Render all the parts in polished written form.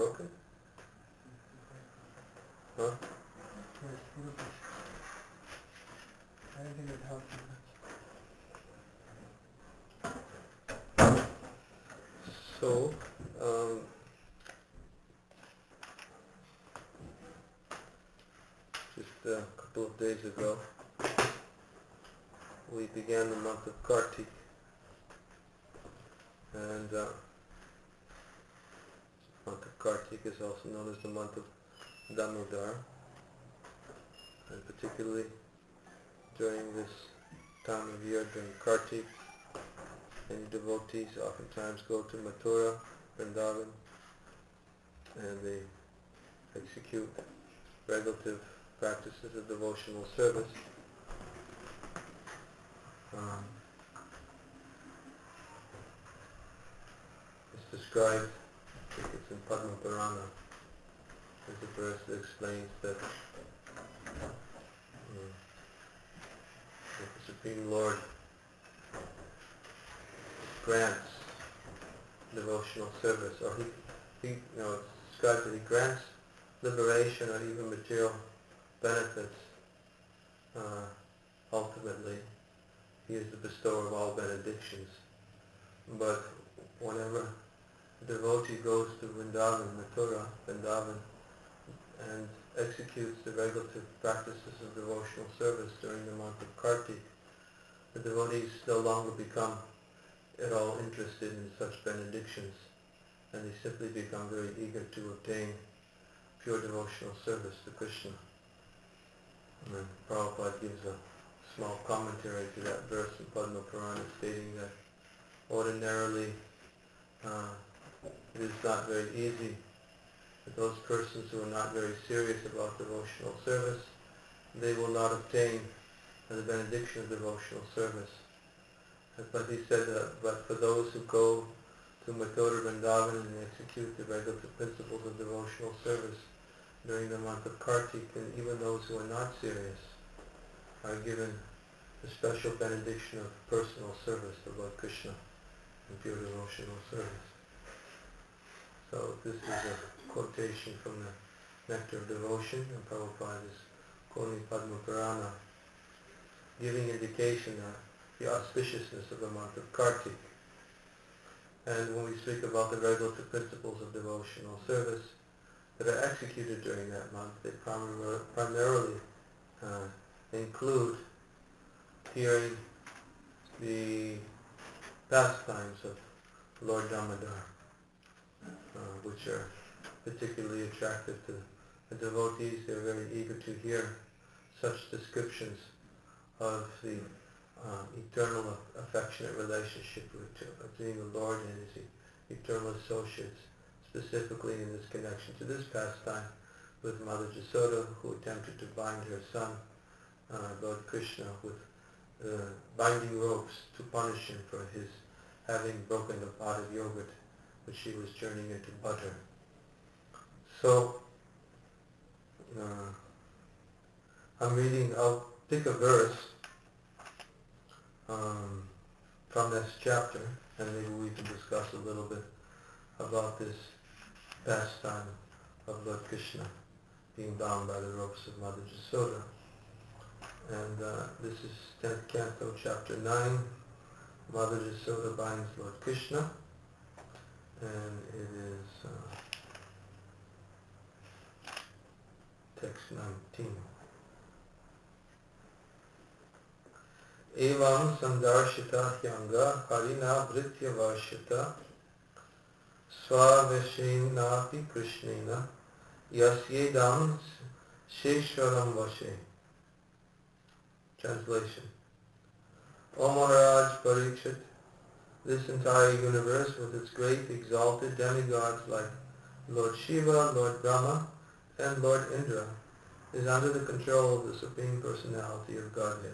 broken? Huh? I don't think it helps much. So, just a couple of days ago, we began the month of Kartik, and the month of Kartik is also known as the month of Damodar, and particularly during this time of year, during Kartik, many devotees oftentimes go to Mathura, Vrindavan, and they execute regulative practices of devotional service. It's described, I think it's in Padma Purana, there's a verse that explains that the Supreme Lord grants devotional service, or it's described that he grants liberation or even material benefits. Ultimately, he is the bestower of all benedictions. But whenever a devotee goes to Vrindavan, Mathura, Vrindavan, and executes the regulative practices of devotional service during the month of Kartik, the devotees no longer become at all interested in such benedictions, and they simply become very eager to obtain pure devotional service to Krishna. And then Prabhupada gives a small commentary to that verse in Padma Purana, stating that ordinarily it is not very easy for those persons who are not very serious about devotional service. They will not obtain the benediction of devotional service. But he said that, but for those who go to Mathura Vrindavan and execute the regulative principles of devotional service during the month of Kartik, and even those who are not serious are given the special benediction of personal service to Lord Krishna and pure devotional service. So this is a quotation from the Nectar of Devotion, and Prabhupada is quoting Padma Purana, giving indication that the auspiciousness of the month of Kartik. And when we speak about the regulative principles of devotional service that are executed during that month, they primarily include hearing the pastimes of Lord Damodar, which are particularly attractive to the devotees. They're very eager to hear such descriptions of the eternal affectionate relationship between the Lord and his eternal associates, specifically in this connection to this pastime with Mother Jasoda, who attempted to bind her son, Lord Krishna, with binding ropes to punish him for his having broken the pot of yogurt which she was churning into butter. So, I'll pick a verse from this chapter, and maybe we can discuss a little bit about this pastime of Lord Krishna being bound by the ropes of Mother Jasoda. And this is 10th Canto, Chapter 9, Mother Jasoda binds Lord Krishna, and it is text 19. Evam sandarshita hyanga harina bhritya varshita svaveshenati krishnena yasyedam sheshwaram vashe. Translation. O Maharaj Parikshit, this entire universe with its great exalted demigods like Lord Shiva, Lord Brahma, and Lord Indra is under the control of the Supreme Personality of Godhead.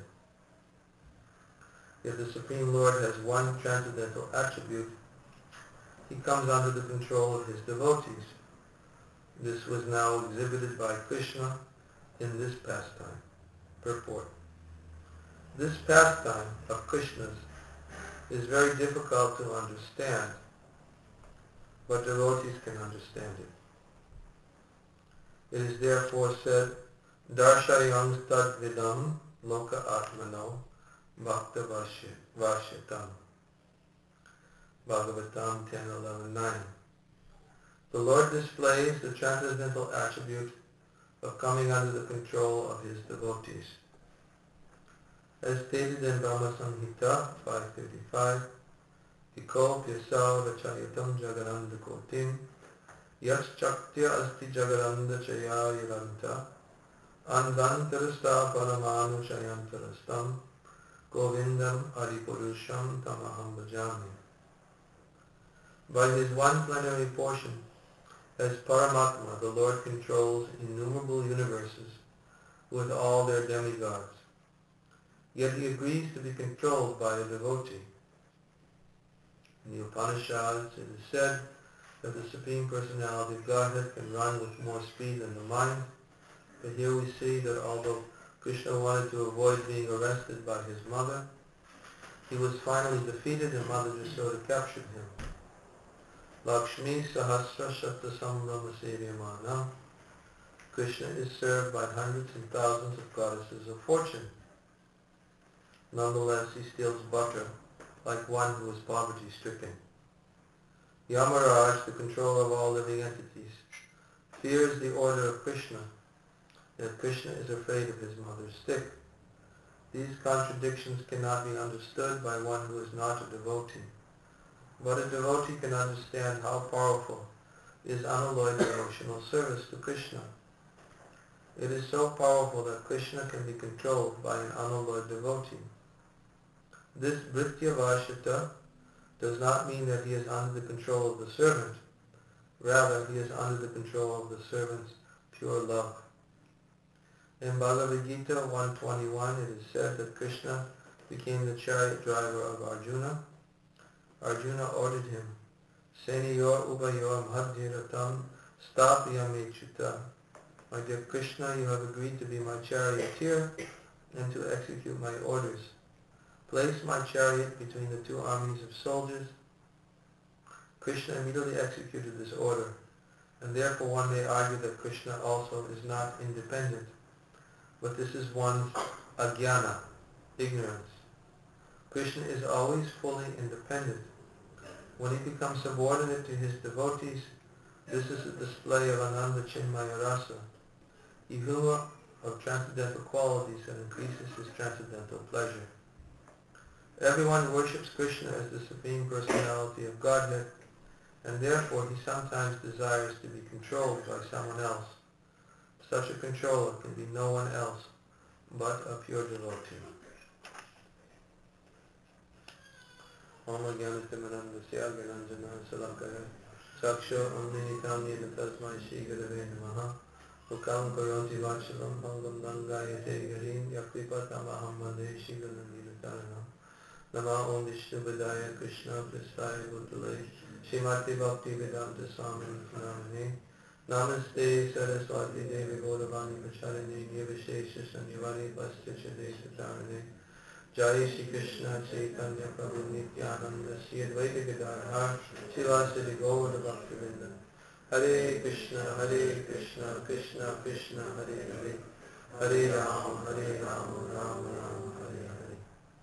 If the Supreme Lord has one transcendental attribute, he comes under the control of his devotees. This was now exhibited by Krishna in this pastime. Purport. This pastime of Krishna's is very difficult to understand, but devotees can understand it. It is therefore said, Darshayang tad vidam loka atmano bhakta vashitam. Bhagavatam 10:11-9. The Lord displays the transcendental attribute of coming under the control of his devotees. As stated in Brahma Samhita 5:55, Iko pyasa vachayatam jagaranda kotim yas chaktya asti jagaranda chaya yuranta andantarasta paramanu chayantarastam govindam aripurusham tamaham bhajami. By his one plenary portion, as Paramatma, the Lord controls innumerable universes with all their demigods. Yet he agrees to be controlled by a devotee. In the Upanishads it is said that the Supreme Personality of Godhead can run with more speed than the mind, but here we see that although Krishna wanted to avoid being arrested by his mother, he was finally defeated and Mother Yashoda captured him. Lakshmi Sahasra Shakta Sambrahma Sevyamana. Krishna is served by hundreds and thousands of goddesses of fortune. Nonetheless, he steals butter like one who is poverty-stricken. Yamaraj, the controller of all living entities, fears the order of Krishna, yet Krishna is afraid of his mother's stick. These contradictions cannot be understood by one who is not a devotee. But a devotee can understand how powerful is unalloyed devotional service to Krishna. It is so powerful that Krishna can be controlled by an unalloyed devotee. This Bhritya Vashita does not mean that he is under the control of the servant. Rather, he is under the control of the servant's pure love. In Bhagavad Gita 1:21, it is said that Krishna became the chariot driver of Arjuna. Arjuna ordered him, Seniyor ubayor madhyaratam stapyamechyuta. My dear Krishna, you have agreed to be my charioteer and to execute my orders. Place my chariot between the two armies of soldiers. Krishna immediately executed this order, and therefore one may argue that Krishna also is not independent. But this is one's ajnana, ignorance. Krishna is always fully independent. When he becomes subordinate to his devotees, this is a display of Ananda Chinmaya Rasa, ihuma of transcendental qualities that increases his transcendental pleasure. Everyone worships Krishna as the Supreme Personality of Godhead, and therefore he sometimes desires to be controlled by someone else. Such a controller can be no one else but a pure devotee. Om Jnanatimirandasya Gyananjana Salakaya Saksha Amninitam Yena Tasmai Shri Gurave Namaha Ukam Karoti Vachalam Bhangam Dangayate Garim Yakripatamaham Vande Shri Gurunirataranam Nama Om Vishnu Vidaya Krishna Prasthaya Bhutale Srimati Bhakti Vedanta Swami Pranamane Namaste Saraswati Devi Gauravani Pacharane Nirvishesha Sanyavani Pasticha Desatarane Jai Shri Krishna Chaitanya Prabhu Nityananda Shri Advaita Gadadhar Srivasadi Gaura Bhaktivinda Hare Krishna Krishna Krishna Hare Hare Hare Ram Ram Ram Hare Hare.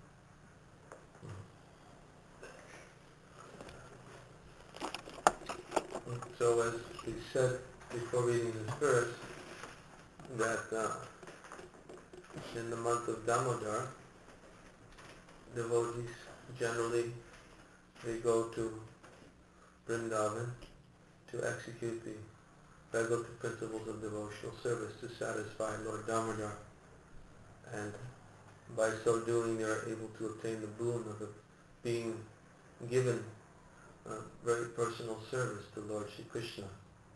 So as we said before reading this verse, that in the month of Damodar, devotees generally, they go to Vrindavan to execute the regulative principles of devotional service to satisfy Lord Damodar, and by so doing they are able to obtain the boon of being given very personal service to Lord Shri Krishna.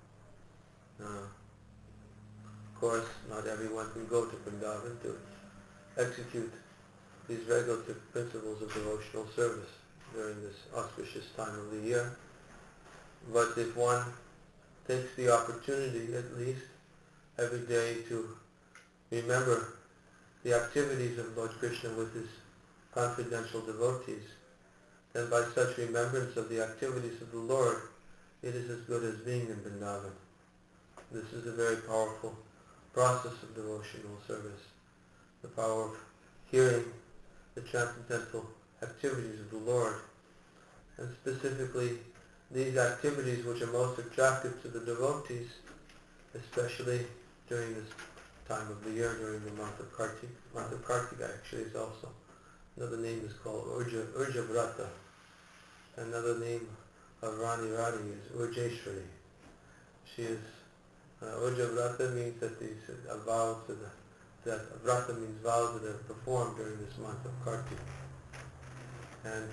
Of course, not everyone can go to Vrindavan to execute these regulative principles of devotional service during this auspicious time of the year. But if one takes the opportunity, at least every day, to remember the activities of Lord Krishna with his confidential devotees, then by such remembrance of the activities of the Lord, it is as good as being in Vrindavan. This is a very powerful process of devotional service. The power of hearing the transcendental activities of the Lord, and specifically these activities which are most attractive to the devotees, especially during this time of the year, during the month of Kartik. Month of Kartika actually is also, another name is called Urja Vrata. Another name of Rani Rani is Urjeshwari. She is, Urja Vrata means that these vows that Vrata means vows that are performed during this month of Kartik. And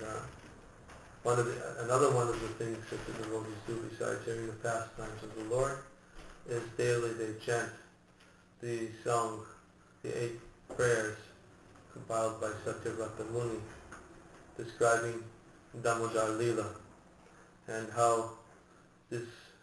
another one of the things that the devotees do besides hearing the pastimes of the Lord is daily they chant the song, the 8 prayers compiled by Satyavrata Muni describing Damodar Leela, and how this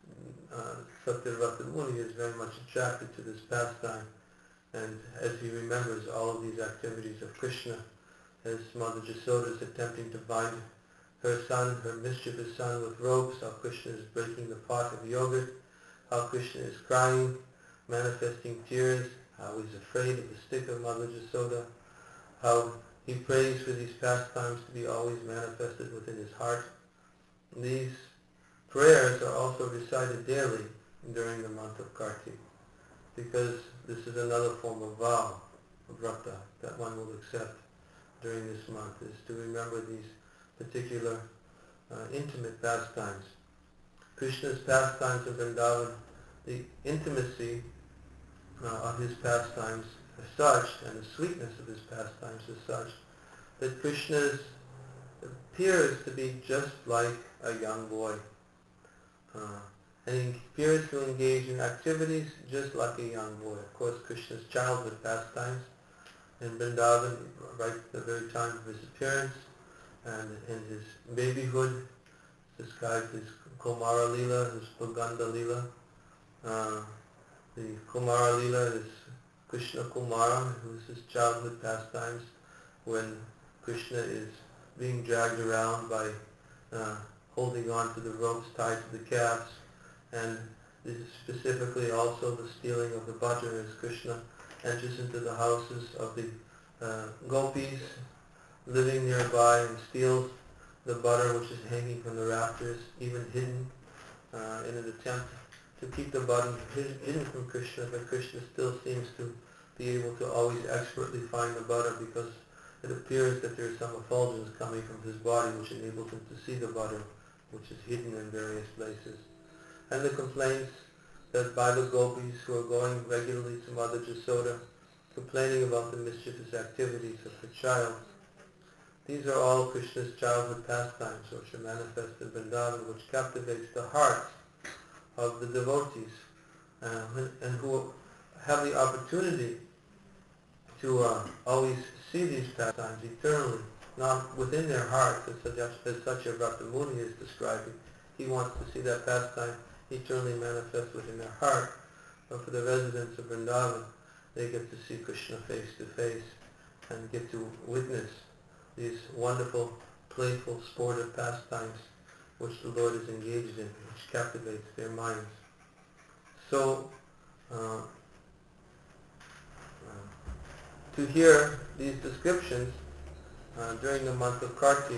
Satyavrata Muni is very much attracted to this pastime, and as he remembers all of these activities of Krishna, as Mother Jasoda is attempting to bind her son, her mischievous son, with ropes, how Krishna is breaking the pot of yogurt, how Krishna is crying, manifesting tears, how he's afraid of the stick of Mother Jasoda, how he prays for these pastimes to be always manifested within his heart. These prayers are also recited daily during the month of Kartik, because this is another form of vow, of vrata, that one will accept during this month, is to remember these particular intimate pastimes. Krishna's pastimes in Vrindavan, the intimacy of his pastimes is such, and the sweetness of his pastimes is such, that Krishna appears to be just like a young boy. And he appears to engage in activities just like a young boy. Of course, Krishna's childhood pastimes in Vrindavan, right at the very time of his appearance, and in his babyhood, described his Kumara Leela, his Puganda Leela. The Kumara Leela is Krishna Kumara, who is his childhood pastimes, when Krishna is being dragged around by holding on to the ropes tied to the calves, and this is specifically also the stealing of the butter as Krishna enters into the houses of the gopis living nearby and steals the butter which is hanging from the rafters, even hidden, in an attempt to keep the butter hidden from Krishna, but Krishna still seems to be able to always expertly find the butter, because it appears that there is some effulgence coming from his body which enables him to see the butter which is hidden in various places. And the complaints that by the gopis who are going regularly to Mother Jasoda, complaining about the mischievous activities of her child. These are all Krishna's childhood pastimes which are manifested in Vrindavan, which captivates the hearts of the devotees, and who have the opportunity to always see these pastimes eternally, not within their hearts, as Satyavrata Muni is describing. He wants to see that pastime eternally manifest within their heart. But for the residents of Vrindavan, they get to see Krishna face to face and get to witness these wonderful, playful, sportive pastimes which the Lord is engaged in, which captivates their minds. So, to hear these descriptions during the month of Kartik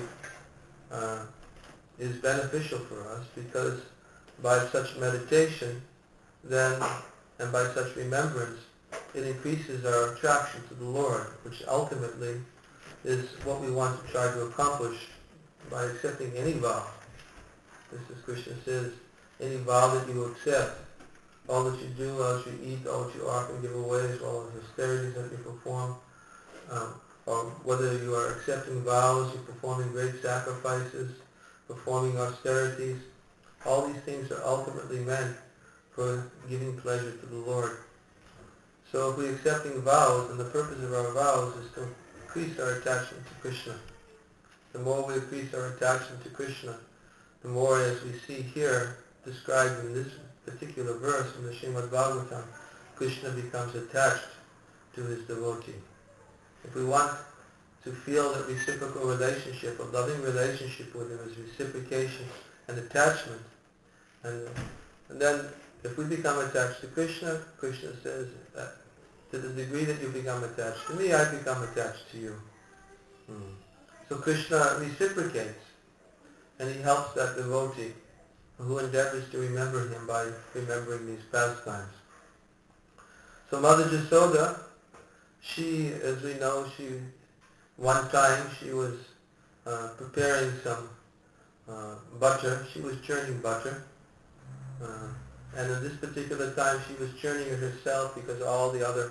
is beneficial for us, because by such meditation then, and by such remembrance, it increases our attraction to the Lord, which ultimately is what we want to try to accomplish by accepting any vow. This is Krishna says, any vow that you accept, all that you do, all that you eat, all that you offer and give away, all the austerities that you perform, or whether you are accepting vows, you're performing great sacrifices, performing austerities, all these things are ultimately meant for giving pleasure to the Lord. So if we're accepting vows, and the purpose of our vows is to increase our attachment to Krishna. The more we increase our attachment to Krishna, the more, as we see here described in this particular verse in the Srimad Bhagavatam, Krishna becomes attached to his devotee. If we want to feel that reciprocal relationship, a loving relationship with him, is reciprocation and attachment, and then If we become attached to Krishna, Krishna says that to the degree that you become attached to me, I become attached to you. So Krishna reciprocates, and he helps that devotee who endeavors to remember him by remembering these pastimes. So Mother Jasoda, she, as we know, one time she was preparing some butter. She was churning butter. And at this particular time she was churning it herself because all the other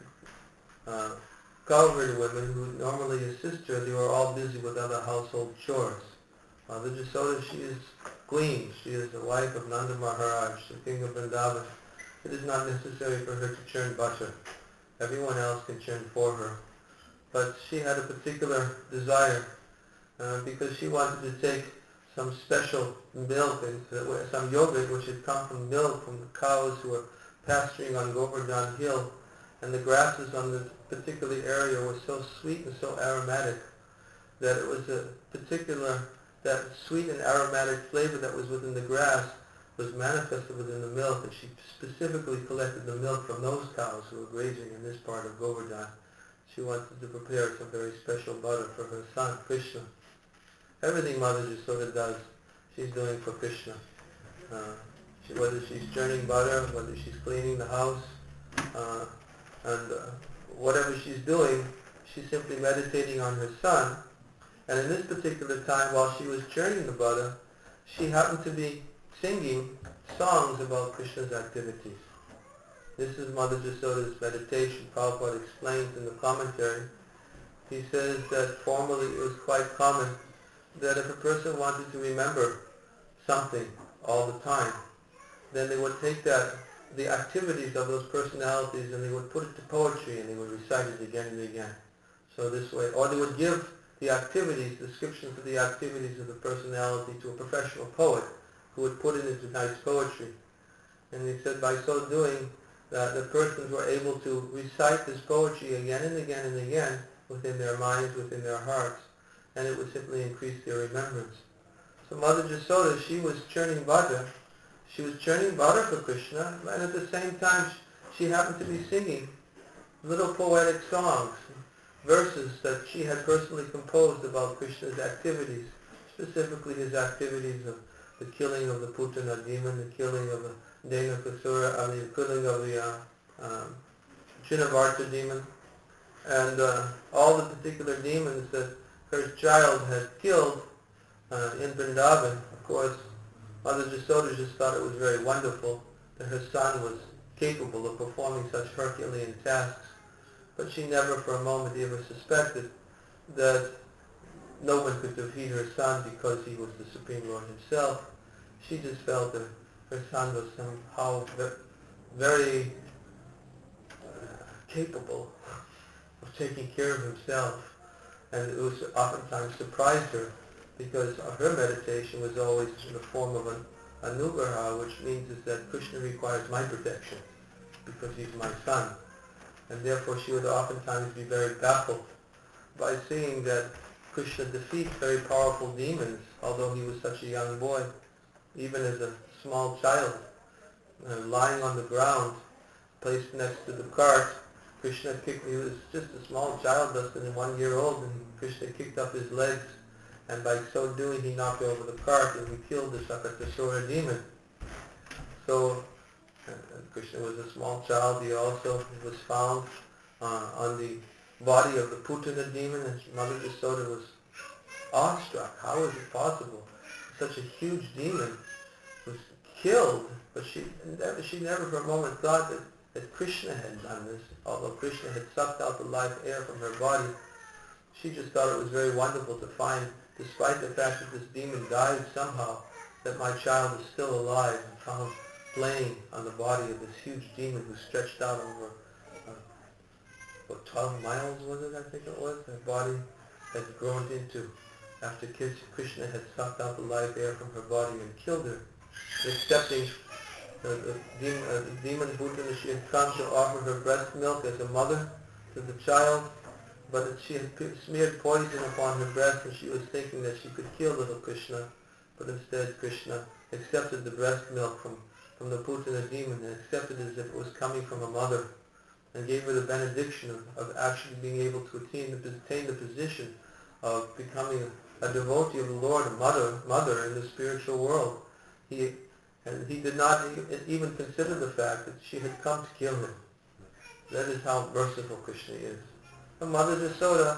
covered women who normally assist her, they were all busy with other household chores. Mother Jasoda, she is queen. She is the wife of Nanda Maharaj, the king of Vrindavan. It is not necessary for her to churn butter. Everyone else can churn for her. But she had a particular desire because she wanted to take some special milk and some yogurt which had come from milk from the cows who were pasturing on Govardhan Hill, and the grasses on this particular area were so sweet and so aromatic that it was that sweet and aromatic flavor that was within the grass was manifested within the milk, and she specifically collected the milk from those cows who were grazing in this part of Govardhan. She wanted to prepare some very special butter for her son, Krishna. Everything Mother Jasoda does, she's doing for Krishna. Whether she's churning butter, whether she's cleaning the house, and whatever she's doing, she's simply meditating on her son. And in this particular time, while she was churning the butter, she happened to be singing songs about Krishna's activities. This is Mother Jasoda's meditation. Prabhupada explains in the commentary. He says that formerly it was quite common that if a person wanted to remember something all the time, then they would take the activities of those personalities, and they would put it to poetry, and they would recite it again and again. So this way, or they would give the activities, descriptions of the activities of the personality to a professional poet who would put it into nice poetry. And he said by so doing, that the persons were able to recite this poetry again and again and again within their minds, within their hearts, and it would simply increase their remembrance. So Mother Jasoda, she was churning butter. She was churning butter for Krishna, and at the same time she happened to be singing little poetic songs, verses that she had personally composed about Krishna's activities, specifically his activities of the killing of the Putana demon, the killing of the Denakasura, the killing of the Chinavarta demon, and all the particular demons that her child had killed in Vrindavan. Of course, Mother Jasoda just thought it was very wonderful that her son was capable of performing such Herculean tasks, but she never for a moment ever suspected that no one could defeat her son because he was the Supreme Lord himself. She just felt that her son was somehow very capable of taking care of himself, and it was oftentimes surprised her because her meditation was always in the form of an anugraha, which means is that Krishna requires my protection because he's my son, and therefore she would oftentimes be very baffled by seeing that Krishna defeats very powerful demons, although he was such a young boy. Even as a small child, lying on the ground, placed next to the cart, Krishna kicked, he was just a small child, less than 1 year old, and Krishna kicked up his legs, and by so doing he knocked over the cart and he killed the Sakatasura demon. So Krishna was a small child. He also was found on the body of the Putana demon, and Mother Jasoda was awestruck. How is it possible? Such a huge demon was killed, but she never for a moment thought that Krishna had done this, although Krishna had sucked out the life air from her body. She just thought it was very wonderful to find, despite the fact that this demon died somehow, that my child is still alive and found playing on the body of this huge demon who stretched out over, 12 miles was it, I think it was? Her body had grown into, after Krishna had sucked out the life air from her body and killed her, accepting the demon Putana. She had come to offer her breast milk as a mother to the child, but she had smeared poison upon her breast, and she was thinking that she could kill little Krishna, but instead Krishna accepted the breast milk from from the Putana demon and accepted it as if it was coming from a mother, and gave her the benediction of actually being able to attain the position of becoming a devotee of the Lord, a mother in the spiritual world. He did not even consider the fact that she had come to kill him. That is how merciful Krishna is. Her mother Yasoda,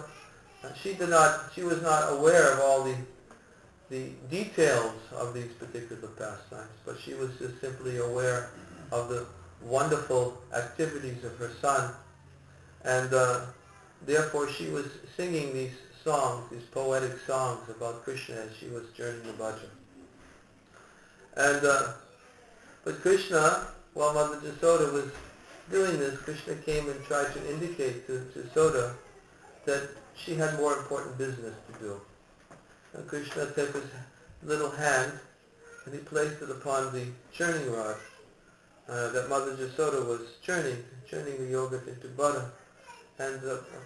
she was not aware of all the details of these particular pastimes, but she was just simply aware of the wonderful activities of her son, and therefore she was singing these songs, these poetic songs about Krishna as she was journeying the bhajan. And but Krishna, while Mother Yasoda was doing this, Krishna came and tried to indicate to Yasoda that she had more important business to do. And Krishna took his little hand and he placed it upon the churning rod that Mother Yasoda was churning the yogurt into butter. And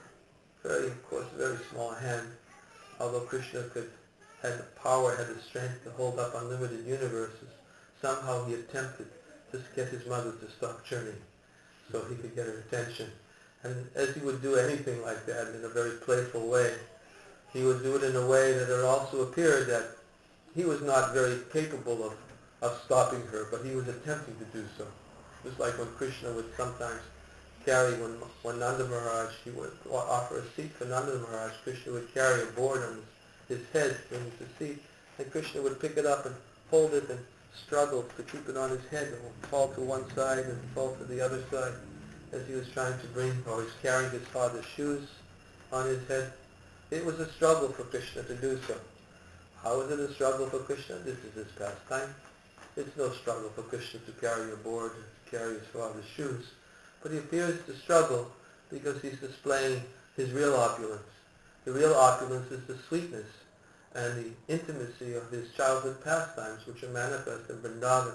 of course, very small hand, although Krishna had the power, had the strength to hold up unlimited universes, somehow he attempted to get his mother to stop churning so he could get her attention. And as he would do anything like that in a very playful way, he would do it in a way that it also appeared that he was not very capable of stopping her, but he was attempting to do so. Just like when Krishna would sometimes carry, when Nanda Maharaj, he would offer a seat for Nanda Maharaj, Krishna would carry a board on his head when he was a seat, and Krishna would pick it up and hold it and struggle to keep it on his head, and it would fall to one side and fall to the other side as he was trying to bring, or he's carrying his father's shoes on his head. It was a struggle for Krishna to do so. How is it a struggle for Krishna? This is his pastime. It's no struggle for Krishna to carry a board, to carry his father's shoes. But he appears to struggle because he's displaying his real opulence. The real opulence is the sweetness and the intimacy of his childhood pastimes, which are manifest in Vrindavan,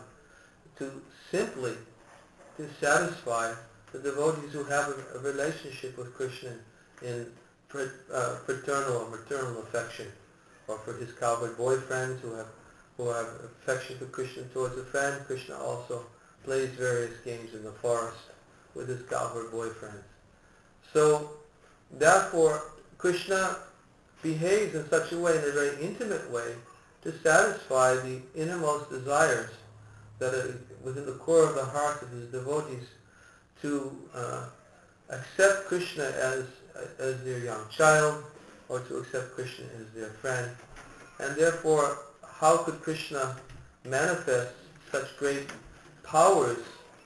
to satisfy the devotees who have a relationship with Krishna in paternal or maternal affection, or for his cowboy boyfriends who have affection for Krishna towards a friend. Krishna also plays various games in the forest with his cowboy boyfriends. So, therefore, Krishna behaves in such a way, in a very intimate way, to satisfy the innermost desires that are within the core of the hearts of his devotees, to accept Krishna as their young child, or to accept Krishna as their friend. And therefore, how could Krishna manifest such great powers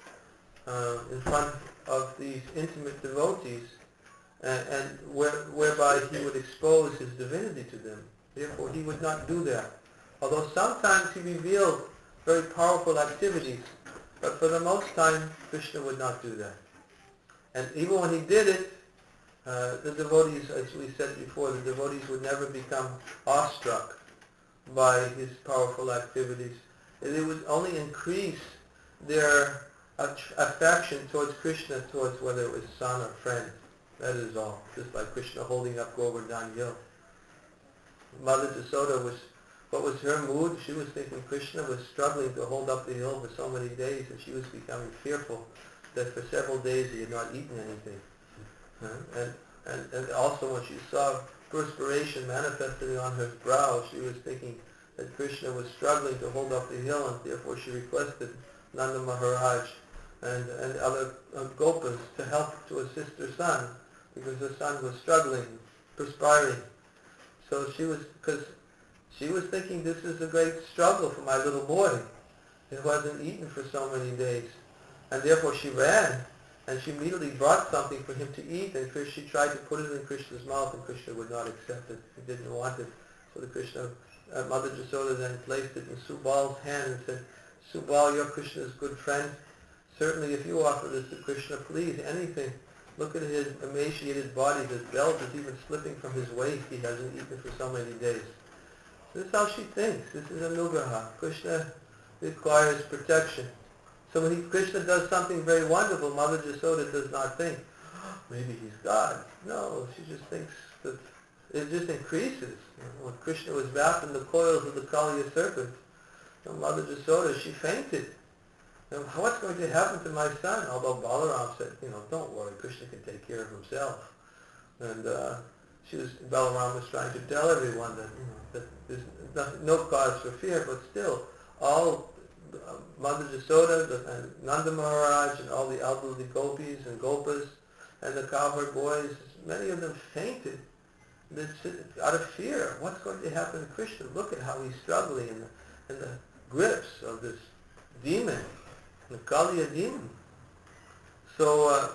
in front of these intimate devotees, and whereby he would expose his divinity to them? Therefore, he would not do that. Although sometimes he revealed very powerful activities, but for the most time, Krishna would not do that. And even when he did it, the devotees, as we said before, the devotees would never become awestruck by his powerful activities. It would only increase their affection towards Krishna, towards whether it was son or friend. That is all. Just like Krishna holding up Govardhan Hill. Mother Yasoda what was her mood? She was thinking Krishna was struggling to hold up the hill for so many days, and she was becoming fearful that for several days he had not eaten anything. And also when she saw perspiration manifesting on her brow, she was thinking that Krishna was struggling to hold up the hill, and therefore she requested Nanda Maharaj and other gopas to help to assist her son, because her son was struggling, perspiring. So she was thinking, this is a great struggle for my little boy. He wasn't eaten for so many days. And therefore she ran, and she immediately brought something for him to eat, and she tried to put it in Krishna's mouth, and Krishna would not accept it. He didn't want it. So Mother Yasoda then placed it in Subal's hand and said, Subal, you're Krishna's good friend. Certainly if you offer this to Krishna, please, anything. Look at his emaciated body. His belt is even slipping from his waist. He hasn't eaten for so many days. This is how she thinks. This is anugraha. Krishna requires protection. So when Krishna does something very wonderful, Mother Yasoda does not think, oh, maybe he's God. No, she just thinks that it just increases. When Krishna was wrapped in the coils of the Kaliya serpent, Mother Yasoda, she fainted. What's going to happen to my son? Although Balaram said, don't worry, Krishna can take care of himself. And Balaram was trying to tell everyone that there's no cause for fear, but still, all Mother Jasoda and Nanda Maharaj and all the elderly gopis and gopas and the cowherd boys, many of them fainted out of fear. What's going to happen to Krishna? Look at how he's struggling in the grips of this demon, the Kaliya demon. So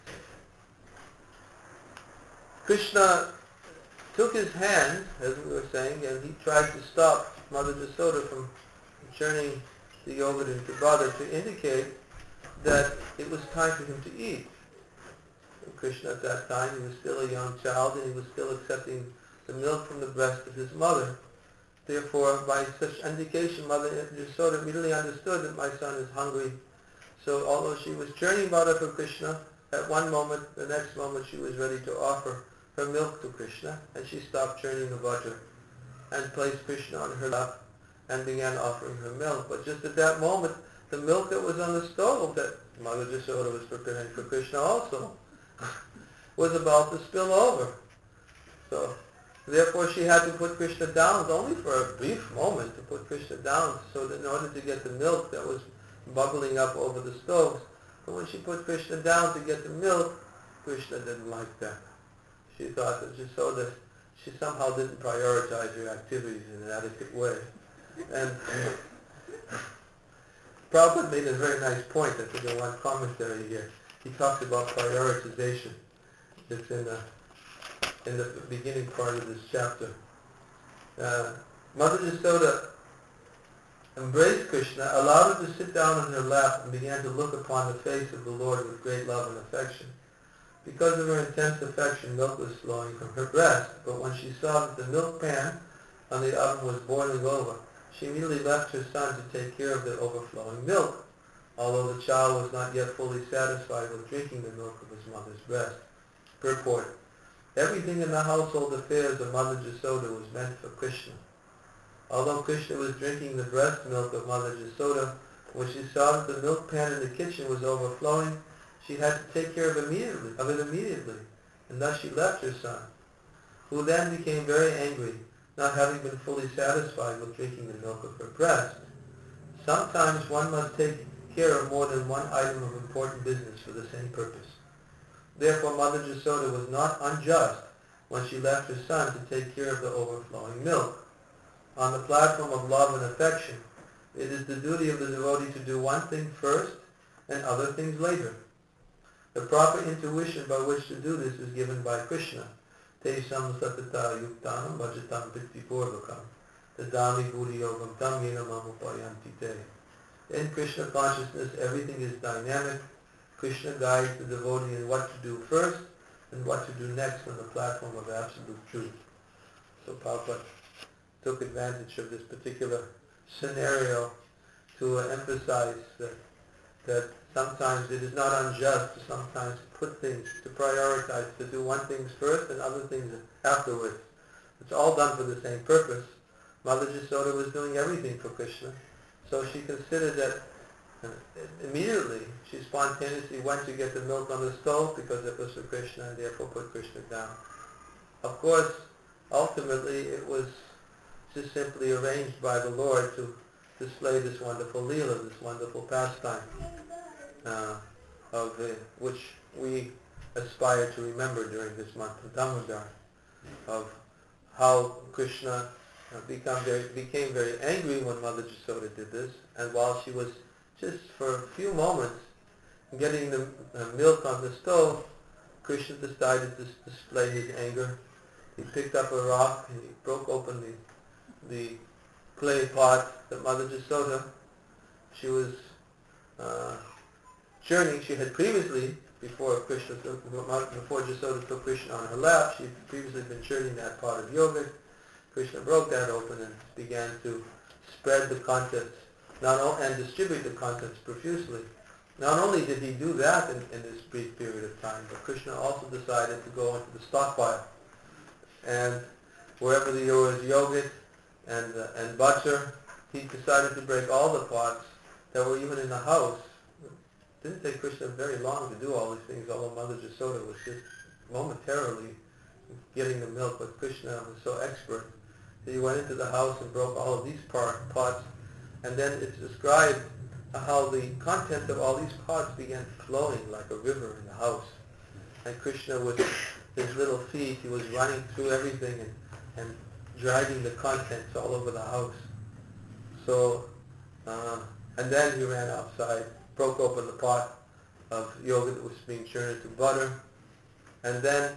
Krishna took his hand, as we were saying, and he tried to stop Mother Jasoda from churning the yogurt into butter to indicate that it was time for him to eat. And Krishna at that time, he was still a young child and he was still accepting the milk from the breast of his mother. Therefore, by such indication, Mother Jasoda immediately understood that my son is hungry. So although she was churning butter for Krishna, at one moment, the next moment she was ready to offer her milk to Krishna, and she stopped churning the butter and placed Krishna on her lap and began offering her milk. But just at that moment, the milk that was on the stove that Mother Jasoda was preparing for Krishna also was about to spill over. So therefore she had to put Krishna down, only for a brief moment to put Krishna down, so that in order to get the milk that was bubbling up over the stoves. But when she put Krishna down to get the milk, Krishna didn't like that. She thought that Jasoda, she somehow didn't prioritize her activities in an adequate way. And Prabhupada made a very nice point. I think in one commentary here. He talks about prioritization. It's in the beginning part of this chapter. Mother Jasoda embraced Krishna, allowed him to sit down on her lap, and began to look upon the face of the Lord with great love and affection. Because of her intense affection, milk was flowing from her breast, but when she saw that the milk pan on the oven was boiling over, she immediately left her son to take care of the overflowing milk, although the child was not yet fully satisfied with drinking the milk of his mother's breast. Purport: everything in the household affairs of Mother Jasoda was meant for Krishna. Although Krishna was drinking the breast milk of Mother Jasoda, when she saw that the milk pan in the kitchen was overflowing, she had to take care of it immediately, and thus she left her son, who then became very angry, not having been fully satisfied with drinking the milk of her breast. Sometimes one must take care of more than one item of important business for the same purpose. Therefore, Mother Jasoda was not unjust when she left her son to take care of the overflowing milk. On the platform of love and affection, it is the duty of the devotee to do one thing first and other things later. The proper intuition by which to do this is given by Krishna. Tesam satata yuktanam bhajatam pittipurvakam tadami buddhi yogam tam yena mamupayanti te. In Krishna consciousness, everything is dynamic. Krishna guides the devotee in what to do first and what to do next on the platform of absolute truth. So Prabhupada took advantage of this particular scenario to emphasize that sometimes it is not unjust to sometimes put things, to prioritize, to do one thing first and other things afterwards. It's all done for the same purpose. Mother Jasoda was doing everything for Krishna, so she considered that immediately she spontaneously went to get the milk on the stove because it was for Krishna and therefore put Krishna down. Of course, ultimately it was just simply arranged by the Lord to display this wonderful Leela, this wonderful pastime, which we aspire to remember during this month of Damodar, of how Krishna became very angry when Mother Jasoda did this, and while she was just for a few moments getting the milk on the stove, Krishna decided to display his anger. He picked up a rock and he broke open the clay pot that Mother Jasoda, she was churning. She had previously, before Jasoda took Krishna on her lap, she had previously been churning that pot of yogurt. Krishna broke that open and began to spread the contents and distribute the contents profusely. Not only did he do that in this brief period of time, but Krishna also decided to go into the stockpile. And wherever there was yogurt and butter, he decided to break all the pots that were even in the house. It didn't take Krishna very long to do all these things, although Mother Jasoda was just momentarily getting the milk, but Krishna was so expert that he went into the house and broke all of these pots, and then it's described how the contents of all these pots began flowing like a river in the house. And Krishna, with his little feet, he was running through everything and dragging the contents all over the house. So, and then he ran outside, broke open the pot of yogurt that was being churned into butter, and then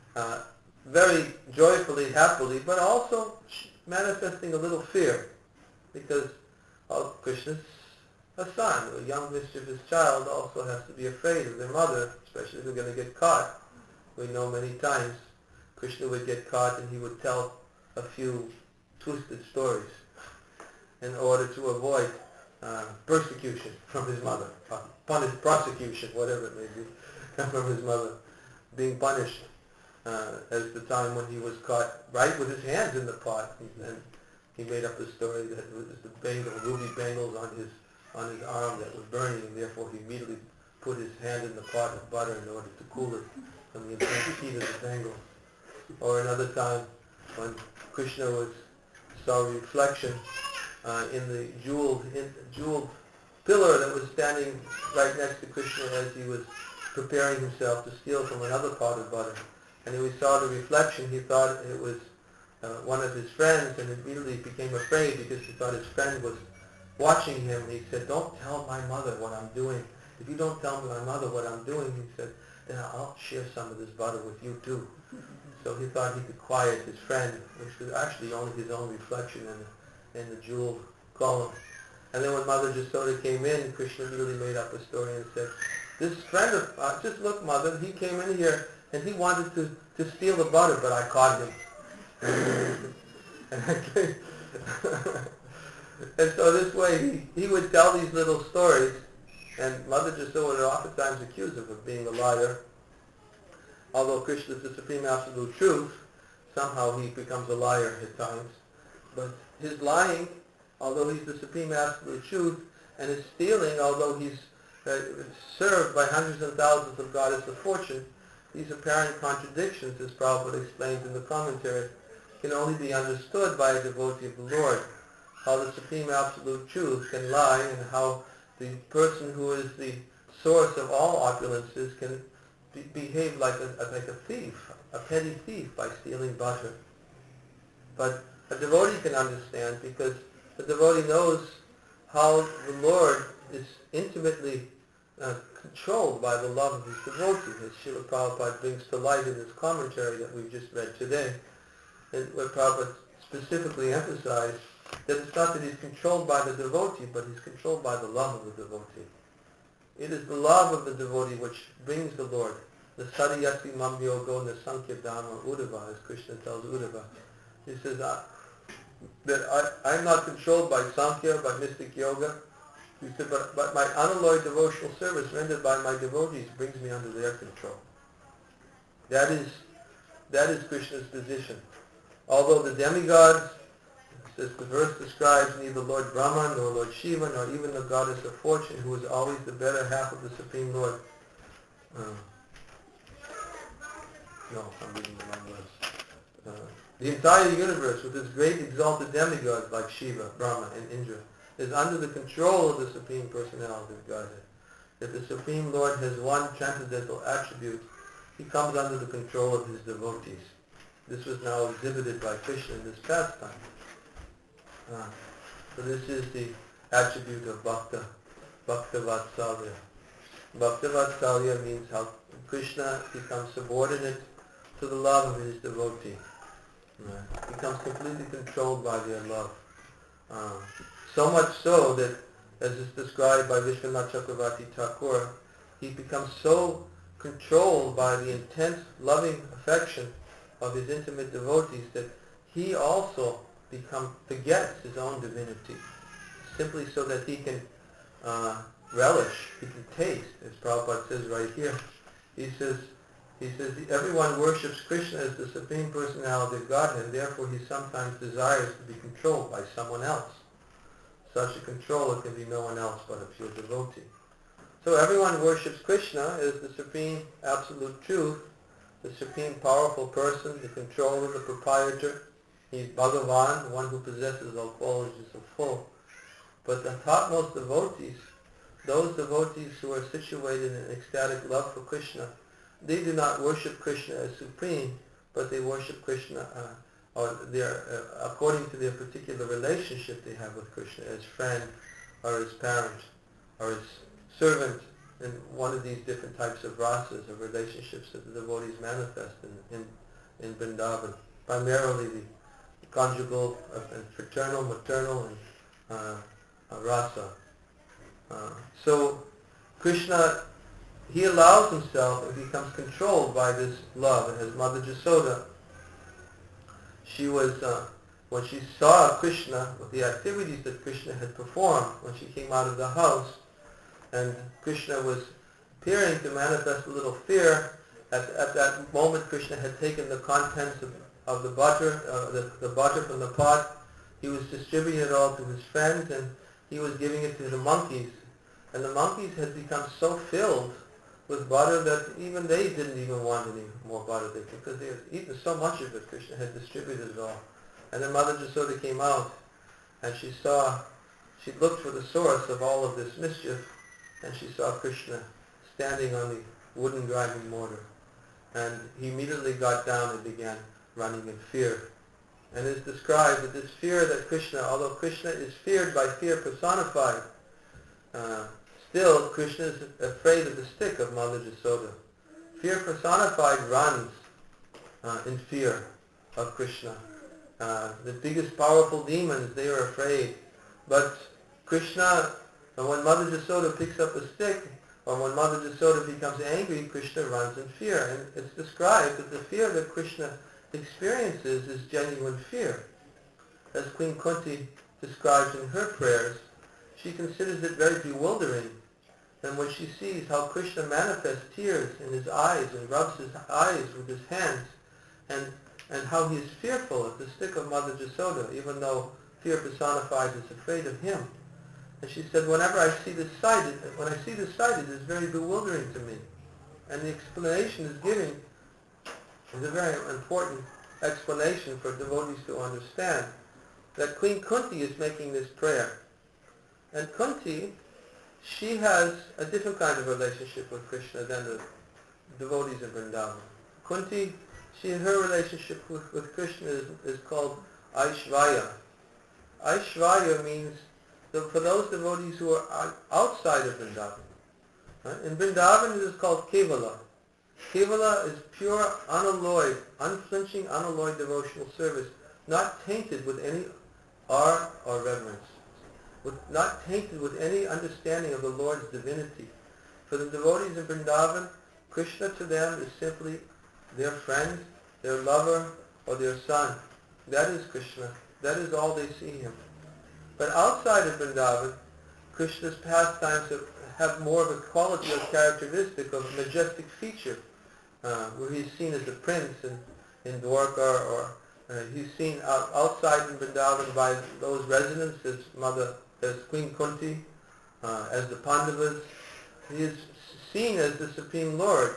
very joyfully, happily, but also manifesting a little fear, because Krishna's a son, a young mischievous child also has to be afraid of their mother, especially if they're going to get caught. We know many times Krishna would get caught and he would tell a few twisted stories in order to avoid persecution from his mother, prosecution, whatever it may be, from his mother, being punished, as the time when he was caught right with his hands in the pot, and he made up the story that it was the ruby bangles on his arm that was burning, and therefore he immediately put his hand in the pot of butter in order to cool it from the intense heat of the bangles. Or another time when Krishna saw a reflection in the jeweled pillar that was standing right next to Krishna as he was preparing himself to steal from another pot of butter. And when he saw the reflection, he thought it was one of his friends, and immediately became afraid because he thought his friend was watching him. He said, "Don't tell my mother what I'm doing. If you don't tell my mother what I'm doing," he said, "then I'll share some of this butter with you too." So he thought he could quiet his friend, which was actually only his own reflection in the jeweled column. And then when Mother Jasoda came in, Krishna really made up a story and said, "This friend of, just look, Mother, he came in here and he wanted to steal the butter, but I caught him." And so this way he would tell these little stories, and Mother Jasoda would oftentimes accuse him of being a liar. Although Krishna is the Supreme Absolute Truth, somehow he becomes a liar at times. But his lying, although he's the Supreme Absolute Truth, and his stealing, although he's served by hundreds and thousands of goddess of fortune, these apparent contradictions, as Prabhupada explains in the commentary, can only be understood by a devotee of the Lord. How the Supreme Absolute Truth can lie, and how the person who is the source of all opulences can behave like a thief, a petty thief, by stealing butter. But a devotee can understand, because the devotee knows how the Lord is intimately controlled by the love of his devotee, as Srila Prabhupada brings to light in his commentary that we've just read today, and where Prabhupada specifically emphasized that it's not that he's controlled by the devotee, but he's controlled by the love of the devotee. It is the love of the devotee which brings the Lord. The sadiyasi mam yogo na sankhya dhamma Uddhava, as Krishna tells Uddhava. He says that I'm not controlled by Sankhya, by mystic yoga. He said, but my unalloyed devotional service rendered by my devotees brings me under their control. That is Krishna's position. Although the demigods, as the verse describes, neither Lord Brahma nor Lord Shiva nor even the goddess of fortune, who is always the better half of the Supreme Lord. No, I'm reading the wrong verse. The entire universe, with its great exalted demigods like Shiva, Brahma, and Indra, is under the control of the Supreme Personality of Godhead. If the Supreme Lord has one transcendental attribute, he comes under the control of his devotees. This was now exhibited by Krishna in this pastime. So this is the attribute of Bhakta Vatsalya. Bhakta Vatsalya means how Krishna becomes subordinate to the love of his devotee. Becomes completely controlled by their love. So much so that, as is described by Vishwanath Chakravarti Thakur, he becomes so controlled by the intense loving affection of his intimate devotees that he also forgets his own divinity, simply so that he can relish, he can taste, as Prabhupada says right here. He says, everyone worships Krishna as the Supreme Personality of Godhead, and therefore he sometimes desires to be controlled by someone else. such a controller can be no one else but a pure devotee. So everyone worships Krishna as the supreme absolute truth, the supreme powerful person, the controller, the proprietor. He's Bhagavan, the one who possesses all qualities of full. But the topmost devotees, those devotees who are situated in ecstatic love for Krishna, they do not worship Krishna as supreme, but they worship Krishna according to their particular relationship they have with Krishna, as friend, or as parent, or as servant, in one of these different types of rasas, of relationships that the devotees manifest in Vrindavan. Primarily the conjugal and fraternal, maternal, and rasa. So Krishna, he allows himself and becomes controlled by this love. And his mother Jasoda, she was, when she saw Krishna, with the activities that Krishna had performed when she came out of the house, and Krishna was appearing to manifest a little fear, at that moment Krishna had taken the contents of the butter, the butter from the pot. He was distributing it all to his friends, and he was giving it to the monkeys. And the monkeys had become so filled with butter that even they didn't even want any more butter, because they had eaten so much of it. Krishna had distributed it all. And then Mother Jasoda came out, and she looked for the source of all of this mischief, and she saw Krishna standing on the wooden grinding mortar. And he immediately got down and began running in fear. And it is described that this fear that Krishna, although Krishna is feared by fear personified, still Krishna is afraid of the stick of Mother Jasoda. Fear personified runs in fear of Krishna. The biggest powerful demons, they are afraid. But Krishna, when Mother Jasoda picks up a stick, or when Mother Jasoda becomes angry, Krishna runs in fear. And it's described that the fear that Krishna experiences is genuine fear. As Queen Kunti describes in her prayers, she considers it very bewildering. And when she sees how Krishna manifests tears in his eyes and rubs his eyes with his hands, and how he is fearful of the stick of Mother Jasoda, even though fear personified is afraid of him. And she said, whenever I see this sight, it is very bewildering to me. And the explanation is given is a very important explanation for devotees to understand, that Queen Kunti is making this prayer. And Kunti, she has a different kind of relationship with Krishna than the devotees in Vrindavan. Kunti, her relationship with Krishna is called Aishvaya. Aishvaya means for those devotees who are outside of Vrindavan. In Vrindavan it is called Kevala. Kevala is pure, unalloyed, unflinching, unalloyed devotional service, not tainted with any awe or reverence, not tainted with any understanding of the Lord's divinity. For the devotees in Vrindavan, Krishna to them is simply their friend, their lover, or their son. That is Krishna. That is all they see him. But outside of Vrindavan, Krishna's pastimes have more of a quality or characteristic of a majestic feature, where he's seen as a prince in Dwarka, or he's seen outside in Vrindavan by those residents as Queen Kunti, as the Pandavas. He is seen as the Supreme Lord.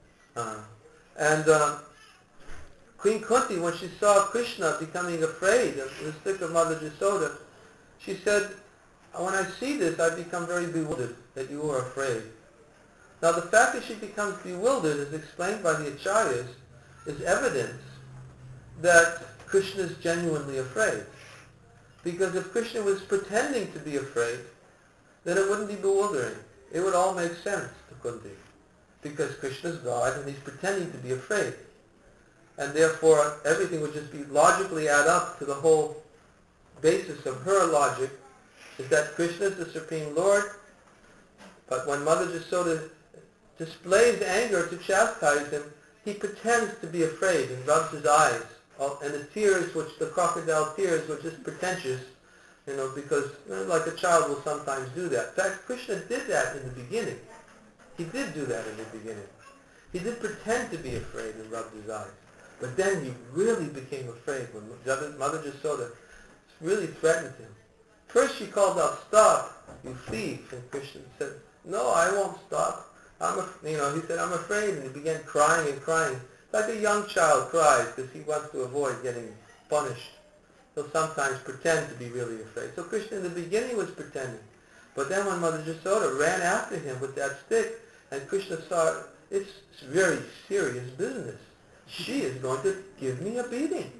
Queen Kunti, when she saw Krishna becoming afraid of the stick of Mother Jasoda, she said, when I see this, I become very bewildered that you are afraid. Now the fact that she becomes bewildered, as explained by the Acharyas, is evidence that Krishna is genuinely afraid. Because if Krishna was pretending to be afraid, then it wouldn't be bewildering. It would all make sense to Kunti. Because Krishna is God and he's pretending to be afraid. And therefore everything would just be logically add up to the whole basis of her logic, is that Krishna is the Supreme Lord, but when Mother Jasoda displays anger to chastise him, he pretends to be afraid and rubs his eyes. And the tears, the crocodile tears, were just pretentious, because like a child will sometimes do that. In fact, Krishna did that in the beginning. He did do that in the beginning. He did pretend to be afraid and rubbed his eyes. But then he really became afraid when Mother Jasoda really threatened him. First she called out, "Stop, you thief!" And Krishna said, "No, I won't stop. He said, "I'm afraid," and he began crying and crying, like a young child cries because he wants to avoid getting punished. He'll sometimes pretend to be really afraid. So Krishna in the beginning was pretending. But then when Mother Yasoda ran after him with that stick, and Krishna saw it's very serious business. She is going to give me a beating.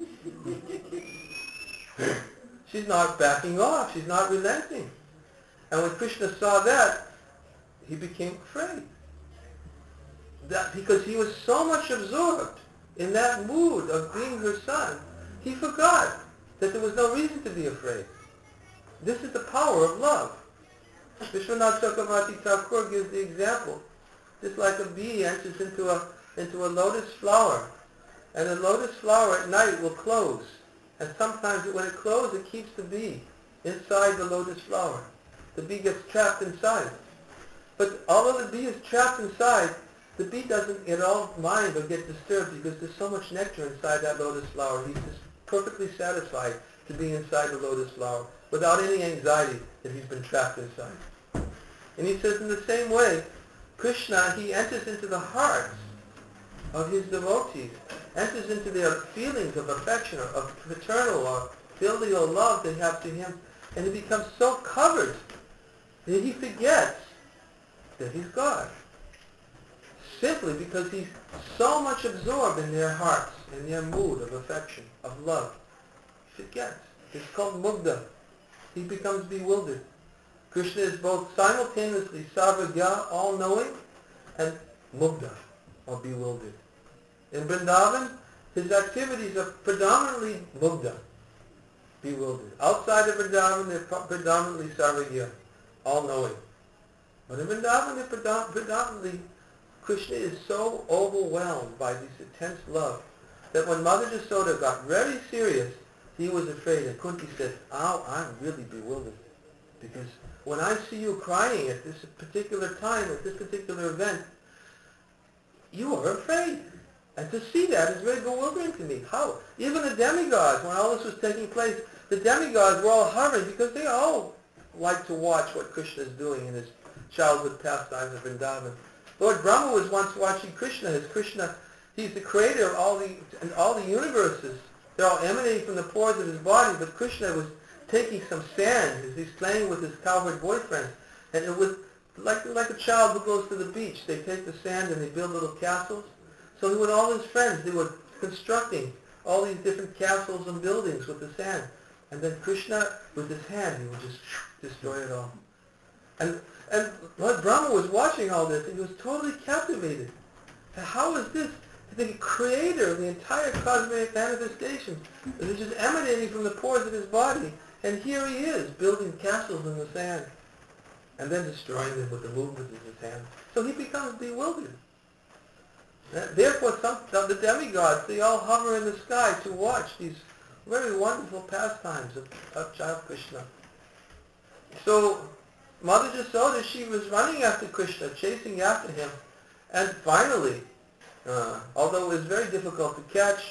She's not backing off. She's not relenting. And when Krishna saw that, he became afraid. Because he was so much absorbed in that mood of being her son, he forgot that there was no reason to be afraid. This is the power of love. Vishwanath Chakravarti Thakur gives the example. Just like a bee enters into a lotus flower, and the lotus flower at night will close. And sometimes when it closes, it keeps the bee inside the lotus flower. The bee gets trapped inside. But although the bee is trapped inside, the bee doesn't at all mind or get disturbed because there's so much nectar inside that lotus flower. He's just perfectly satisfied to be inside the lotus flower without any anxiety that he's been trapped inside. And he says in the same way, Krishna, he enters into the hearts of his devotees, enters into their feelings of affection, of paternal or filial love they have to him, and he becomes so covered that he forgets that he's God. Simply because he's so much absorbed in their hearts, in their mood of affection, of love. He forgets. It's called mugdha. He becomes bewildered. Krishna is both simultaneously sarvagya, all-knowing, and mugdha, or bewildered. In Vrindavan, his activities are predominantly mugdha, bewildered. Outside of Vrindavan, they're predominantly sarvagya, all-knowing. But in Vrindavan, they're predominantly, Krishna is so overwhelmed by this intense love that when Mother Yasoda got very serious, he was afraid. And Kunti said, "Oh, I'm really bewildered. Because when I see you crying at this particular time, at this particular event, you are afraid. And to see that is very bewildering to me. How? Even the demigods, when all this was taking place, the demigods were all hovering because they all like to watch what Krishna is doing in his childhood pastimes of Vrindavan. Lord Brahma was once watching Krishna. He's the creator of all the universes. They're all emanating from the pores of his body, but Krishna was taking some sand as he's playing with his cowherd boyfriend. And it was like a child who goes to the beach. They take the sand and they build little castles. So with all his friends, they were constructing all these different castles and buildings with the sand. And then Krishna, with his hand, he would just destroy it all. And Lord Brahma was watching all this, and he was totally captivated. How is this? The creator of the entire cosmic manifestation is just emanating from the pores of his body, and here he is, building castles in the sand, and then destroying them with the movement of his hand. So he becomes bewildered. Therefore, the demigods, they all hover in the sky to watch these very wonderful pastimes of child Krishna. So Mother Yasoda, she was running after Krishna, chasing after him, and finally, although it was very difficult to catch,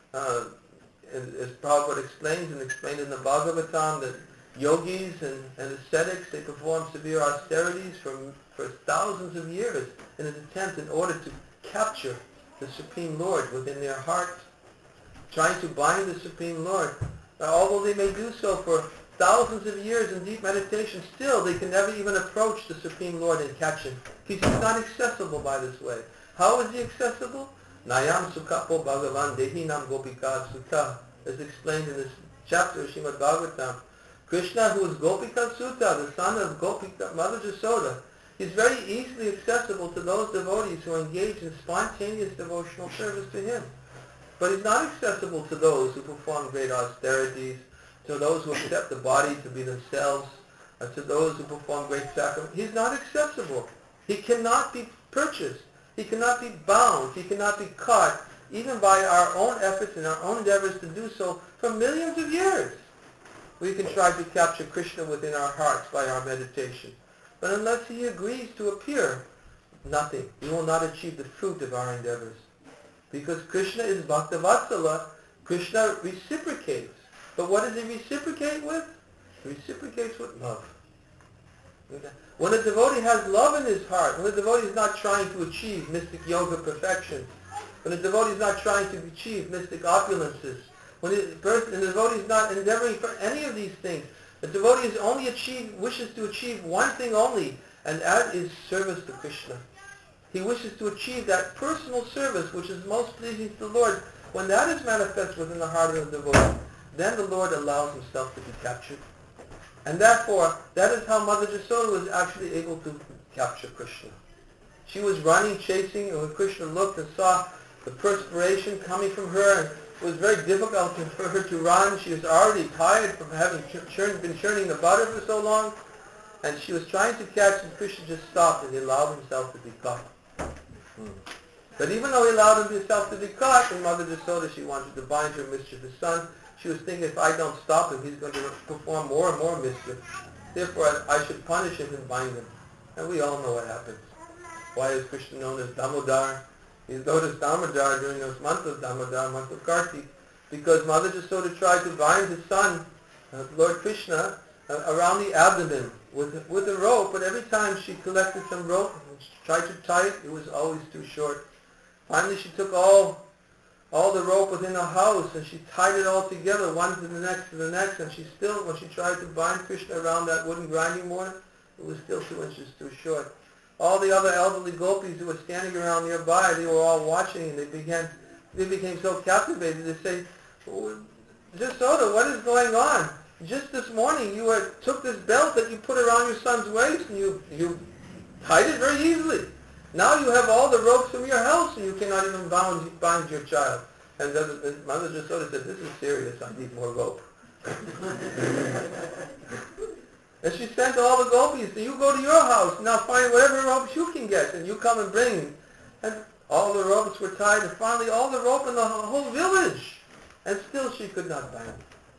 as Prabhupada explains and explained in the Bhagavatam, that yogis and ascetics, they perform severe austerities for thousands of years in an attempt in order to capture the Supreme Lord within their hearts, trying to bind the Supreme Lord. Although they may do so for thousands of years in deep meditation, still they can never even approach the Supreme Lord and catch him. He's not accessible by this way. How is he accessible? Nayam Sukhapo Bhagavan Dehinam Gopika Sutta, as explained in this chapter of Srimad Bhagavatam. Krishna, who is Gopika Sutta, the son of Gopika, Mother Yasoda, is very easily accessible to those devotees who engage in spontaneous devotional service to him. But he's not accessible to those who perform great austerities, to those who accept the body to be themselves, to those who perform great sacrifice. He's not accessible. He cannot be purchased. He cannot be bound. He cannot be caught, even by our own efforts and our own endeavors to do so for millions of years. We can try to capture Krishna within our hearts by our meditation. But unless he agrees to appear, nothing. We will not achieve the fruit of our endeavors. Because Krishna is Bhaktavatsala, Krishna reciprocates. But what does he reciprocate with? He reciprocates with love. When a devotee has love in his heart, when a devotee is not trying to achieve mystic yoga perfection, when a devotee is not trying to achieve mystic opulences, when a devotee is not endeavoring for any of these things, the devotee is only wishes to achieve one thing only, and that is service to Krishna. He wishes to achieve that personal service which is most pleasing to the Lord. When that is manifest within the heart of the devotee, then the Lord allows himself to be captured. And therefore, that is how Mother Jasoda was actually able to capture Krishna. She was running, chasing, and when Krishna looked and saw the perspiration coming from her, and it was very difficult for her to run. She was already tired from having been churning the butter for so long, and she was trying to catch, and Krishna just stopped, and he allowed himself to be caught. But even though he allowed himself to be caught, and Mother Jasoda, she wanted to bind her mischievous son, she was thinking, if I don't stop him, he's going to perform more and more mischief. Therefore, I should punish him and bind him. And we all know what happens. Why is Krishna known as Damodar? He's known as Damodar during those months of Damodar, month of Kartik, because Mother Jasoda tried to bind his son, Lord Krishna, around the abdomen with a rope, but every time she collected some rope and tried to tie it, it was always too short. Finally, she took all the rope within the house, and she tied it all together, one to the next, and she still, when she tried to bind Krishna around that wooden grinding mortar, it was still 2 inches too short. All the other elderly gopis who were standing around nearby, they were all watching, and they became so captivated. They say, Jasoda, what is going on? Just this morning you took this belt that you put around your son's waist, and you tied it very easily. Now you have all the ropes from your house, and you cannot even bind your child. And Mother Jasoda said, this is serious, I need more rope. And she sent all the gopis, so you go to your house, now find whatever ropes you can get, and you come and bring. And all the ropes were tied, and finally all the rope in the whole village. And still she could not bind.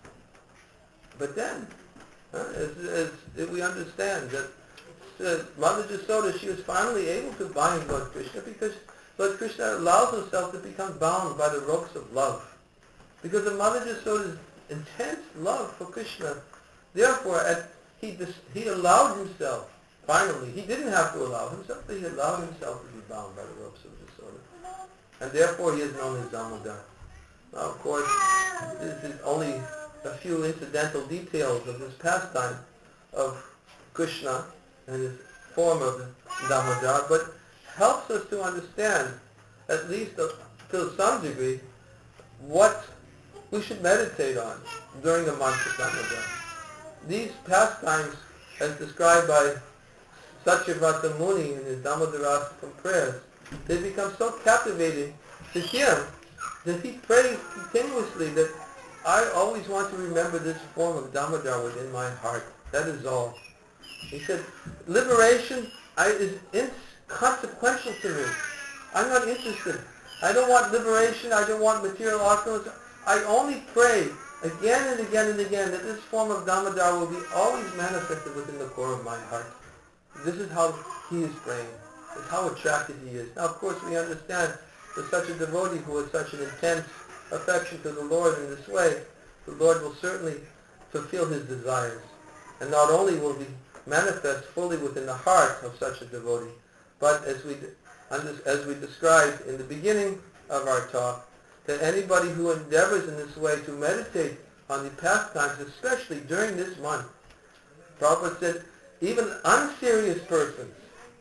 But then, as we understand that Mother Jasoda, she was finally able to bind Lord Krishna, because Lord Krishna allows himself to become bound by the ropes of love. Because of Mother Jasoda's intense love for Krishna, therefore, he allowed himself, finally, he didn't have to allow himself, but he allowed himself to be bound by the ropes of Jasoda. And therefore he is known as Damodar. Now, of course, this is only a few incidental details of this pastime of Krishna and his form of Damodar, but helps us to understand, at least to some degree, what we should meditate on during the month of Damodar. These pastimes, as described by Satyavrata Muni in his Damodarastakam prayers, they become so captivating to him that he prays continuously that I always want to remember this form of Damodar within my heart. That is all. He said, liberation is inconsequential to me. I'm not interested. I don't want liberation. I don't want material opulence. I only pray again and again and again that this form of Damodar will be always manifested within the core of my heart. This is how he is praying. It's how attracted he is. Now, of course, we understand that such a devotee who has such an intense affection to the Lord in this way, the Lord will certainly fulfill his desires. And not only will he manifest fully within the heart of such a devotee, but as we described in the beginning of our talk, that anybody who endeavors in this way to meditate on the pastimes, especially during this month, Prabhupada said, even unserious persons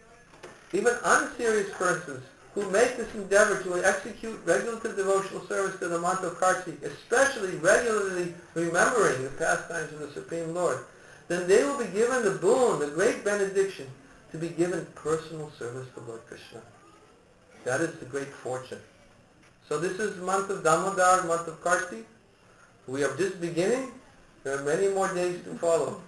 who make this endeavor to execute regular devotional service to the month of Kartik, especially regularly remembering the pastimes of the Supreme Lord, then they will be given the boon, the great benediction, to be given personal service to Lord Krishna. That is the great fortune. So this is the month of Damodar, month of Kartik. We are just beginning. There are many more days to follow.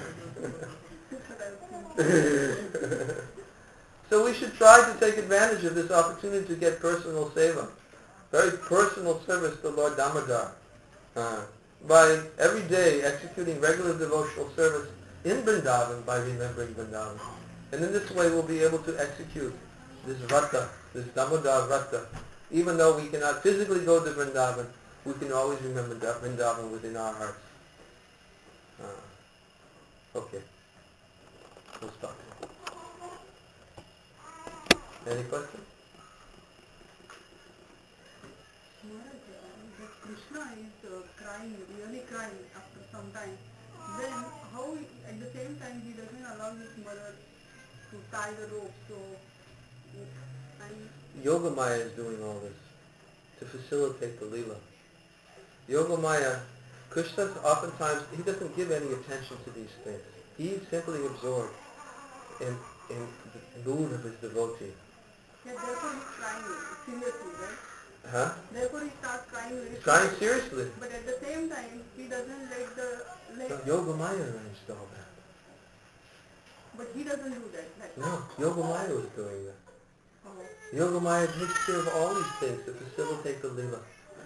So we should try to take advantage of this opportunity to get personal seva, very personal service to Lord Damodar, by every day executing regular devotional service in Vrindavan by remembering Vrindavan. And in this way we'll be able to execute this vrata, this Damodar vrata. Even though we cannot physically go to Vrindavan, we can always remember Vrindavan within our hearts. Okay. We'll stop here. Any questions? Maharaj, that Krishna is crying, really crying after some time. Then how at the same time he doesn't allow his mother to tie the rope, so and Yogamaya is doing all this to facilitate the Leela. Yogamaya, Krishna oftentimes, he doesn't give any attention to these things. He's simply absorbed in the mood of his devotee. yeah, therefore he's crying seriously, right? Huh? Therefore he starts crying very Crying seriously. seriously. But at the same time he doesn't let Yogamaya arranged all that. but he doesn't do that. No, Yogamaya was doing that. Oh. Yogamaya takes care of all these things to facilitate the Leela.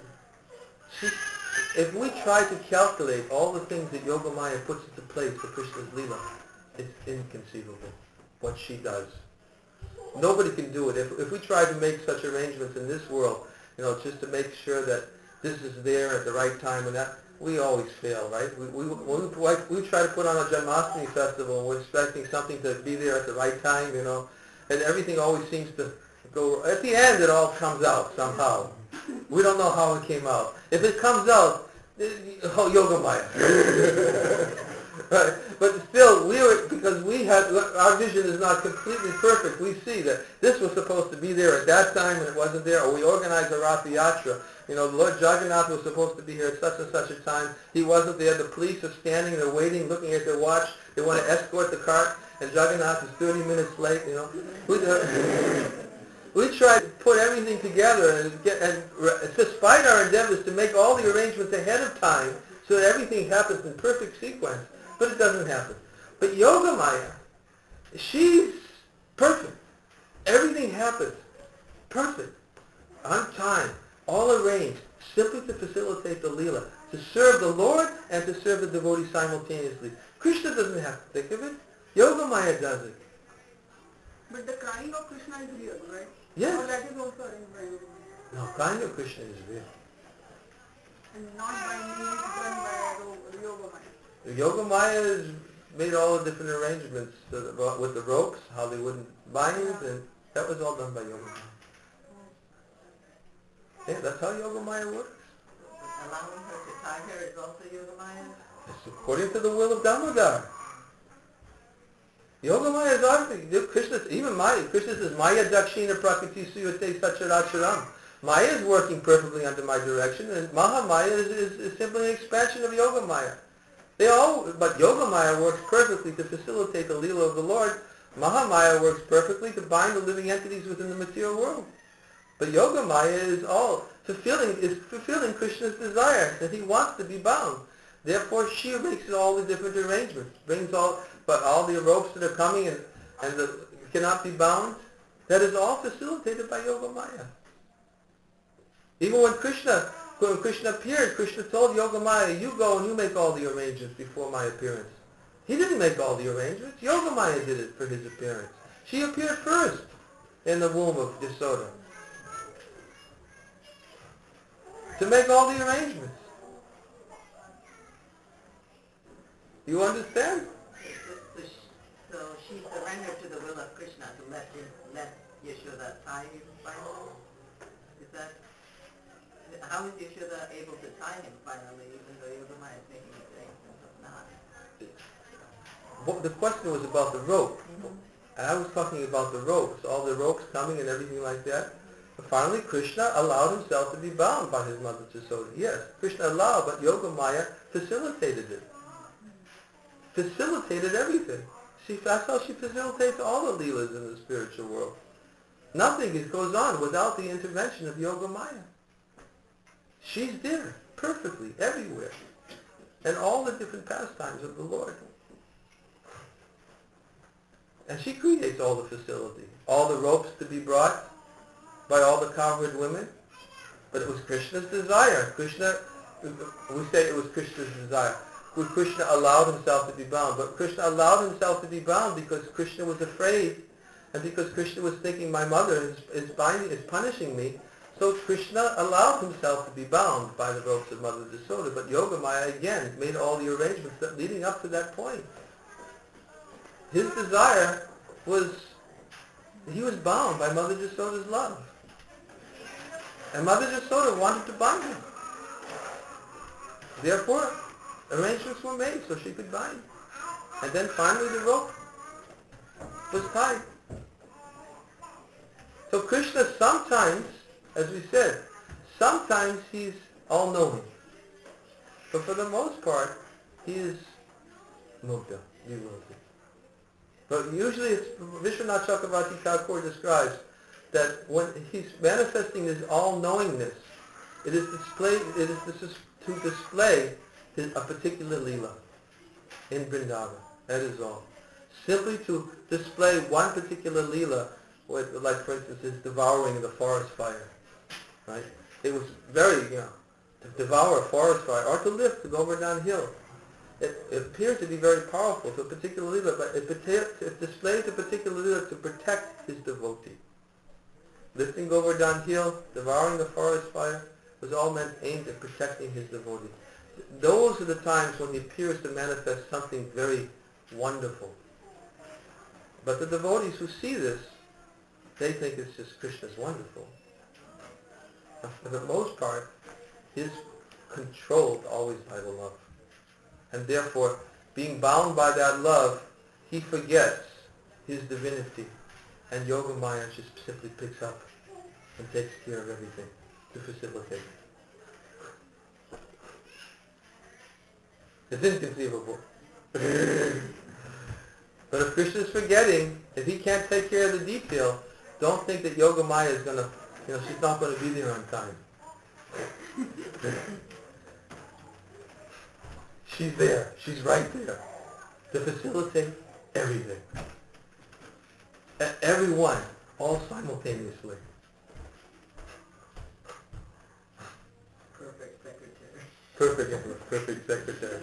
If we try to calculate all the things that Yogamaya puts into place for Krishna's Leela, it's inconceivable what she does. Nobody can do it. If we try to make such arrangements in this world, just to make sure that this is there at the right time and that, we always fail, right? We try to put on a Janmashtami festival and we're expecting something to be there at the right time, and everything always seems to go, at the end it all comes out somehow. We don't know how it came out. If it comes out, Yogamaya. Right? But still, because our vision is not completely perfect. We see that this was supposed to be there at that time and it wasn't there, or we organized a Rath Yatra. Lord Jagannath was supposed to be here at such and such a time. He wasn't there. The police are standing there waiting, looking at their watch. They want to escort the cart, and Jagannath is 30 minutes late. We try to put everything together and despite our endeavors to make all the arrangements ahead of time so that everything happens in perfect sequence, but it doesn't happen. But Yogamaya, she's perfect. Everything happens perfect, on time, all arranged, simply to facilitate the Leela, to serve the Lord and to serve the devotee simultaneously. Krishna doesn't have to think of it. Yogamaya does it. But the crying of Krishna is real, right? Yes. Or that is also arranged by Yogamaya. No, crying of Krishna is real. And not by means done by Yogamaya. The Yogamaya has made all the different arrangements with the ropes, how they wouldn't bind, and that was all done by Yogamaya. Yeah, that's how Yogamaya works. Allowing her to tie her is also Yogamaya? It's according to the will of Damodar. Yogamaya is obviously, Krishna says, Maya Dakshina Prakriti Suyate Sacharacharam. Maya is working perfectly under my direction, and Mahamaya is simply an expansion of Yogamaya. But Yogamaya works perfectly to facilitate the Leela of the Lord. Mahamaya works perfectly to bind the living entities within the material world. But Yogamaya is fulfilling Krishna's desire, that he wants to be bound. Therefore, she makes all the different arrangements, but all the ropes that are coming and cannot be bound, that is all facilitated by Yogamaya. Even when Krishna appeared, Krishna told Yogamaya, you go and you make all the arrangements before my appearance. He didn't make all the arrangements. Yogamaya did it for his appearance. She appeared first in the womb of Yasoda to make all the arrangements. You understand? So she surrendered to the will of Krishna to let Yashoda tie him finally? Is that... How is Yashoda able to tie him finally, even though Yogamaya is making mistakes and not? The question was about the rope. And I was talking about the ropes, all the ropes coming and everything like that. But finally, Krishna allowed himself to be bound by his mother Yasoda. Yes, Krishna allowed, but Yogamaya facilitated it. Facilitated everything. That's how she facilitates all the Leelas in the spiritual world. Nothing goes on without the intervention of Yogamaya. She's there, perfectly, everywhere. And all the different pastimes of the Lord. And she creates all the facility. All the ropes to be brought by all the cowherd women. But it was Krishna's desire. We say it was Krishna's desire. Krishna allowed himself to be bound. But Krishna allowed himself to be bound because Krishna was afraid. And because Krishna was thinking, my mother is punishing me. So Krishna allowed himself to be bound by the ropes of Mother Yasoda. But Yogamaya, again, made all the arrangements leading up to that point. his desire was, he was bound by Mother Jasoda's love. And Mother Jasoda wanted to bind him. Therefore, arrangements were made so she could bind. And then finally the rope was tied. So Krishna sometimes, as we said, sometimes he's all-knowing. But for the most part, he is mukta, devotee. But usually it's, Vishwanath Chakravarti Thakur describes that when he's manifesting his all-knowingness, it is to display a particular lila in Vrindavan. That is all. Simply to display one particular lila, like for instance his devouring of the forest fire. Right? It was very, to devour a forest fire, or to lift, to go over downhill. It appears to be very powerful to a particular lila, but it displays a particular lila to protect his devotee. Lifting over downhill, devouring the forest fire, was all meant aimed at protecting his devotee. Those are the times when he appears to manifest something very wonderful. But the devotees who see this, they think it's just Krishna's wonderful. For the most part, he's controlled always by the love. And therefore, being bound by that love, he forgets his divinity. And Yogamaya just simply picks up and takes care of everything to facilitate. It's inconceivable. But if Krishna is forgetting, if he can't take care of the detail, don't think that Yogamaya is going to, she's not going to be there on time. She's there. She's right there to facilitate everything. Everyone, all simultaneously. Perfect secretary. Perfect secretary.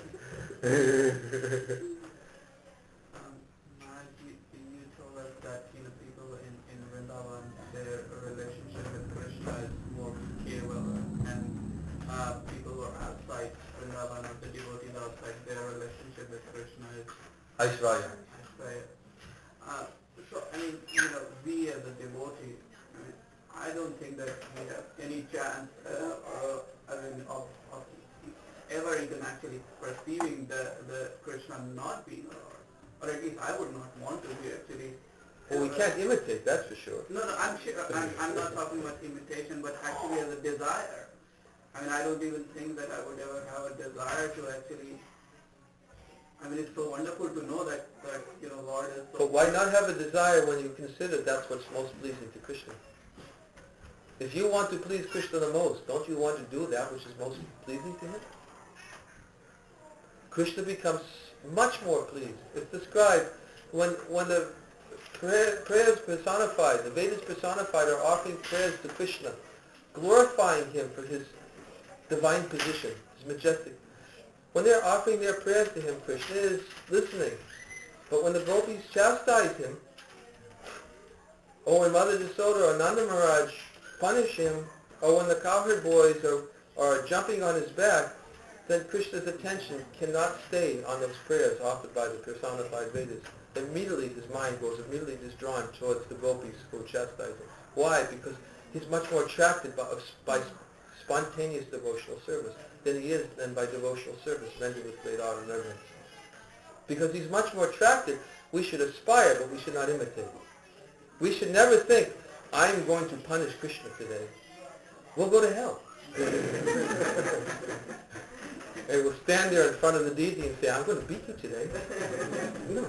Maharaj, you told us that people in Vrindavan, their relationship with Krishna is more kevala, and people who are outside Vrindavan, or the devotees outside, their relationship with Krishna is Aishvarya. Aishvarya. So, we as a devotee, I don't think that we have any chance of ever even actually perceiving the Krishna not being a Lord. Or at least I would not want to be actually. Well, we can't imitate, that's for sure. No, I'm sure. I'm not talking about imitation, but actually as a desire. I don't even think that I would ever have a desire to actually. It's so wonderful to know that Lord is so. But why not have a desire when you consider that's what's most pleasing to Krishna? If you want to please Krishna the most, don't you want to do that which is most pleasing to him? Krishna becomes much more pleased. It's described when the prayers personified, the Vedas personified are offering prayers to Krishna, glorifying him for his divine position, his majestic. When they're offering their prayers to him, Krishna is listening. But when the gopis chastise him, or when Mother Jasoda or Nanda Maharaj punish him, or when the cowherd boys are jumping on his back, then Krishna's attention cannot stay on those prayers offered by the personified Vedas. Immediately his mind goes immediately just drawn towards the gopis who chastise him. Why? Because he's much more attracted by spontaneous devotional service than he is then by devotional service rendered with great honor and reverence. Because he's much more attracted, we should aspire, but we should not imitate. We should never think, I'm going to punish Krishna today. We'll go to hell. And we'll stand there in front of the deity and say, I'm going to beat you today. No.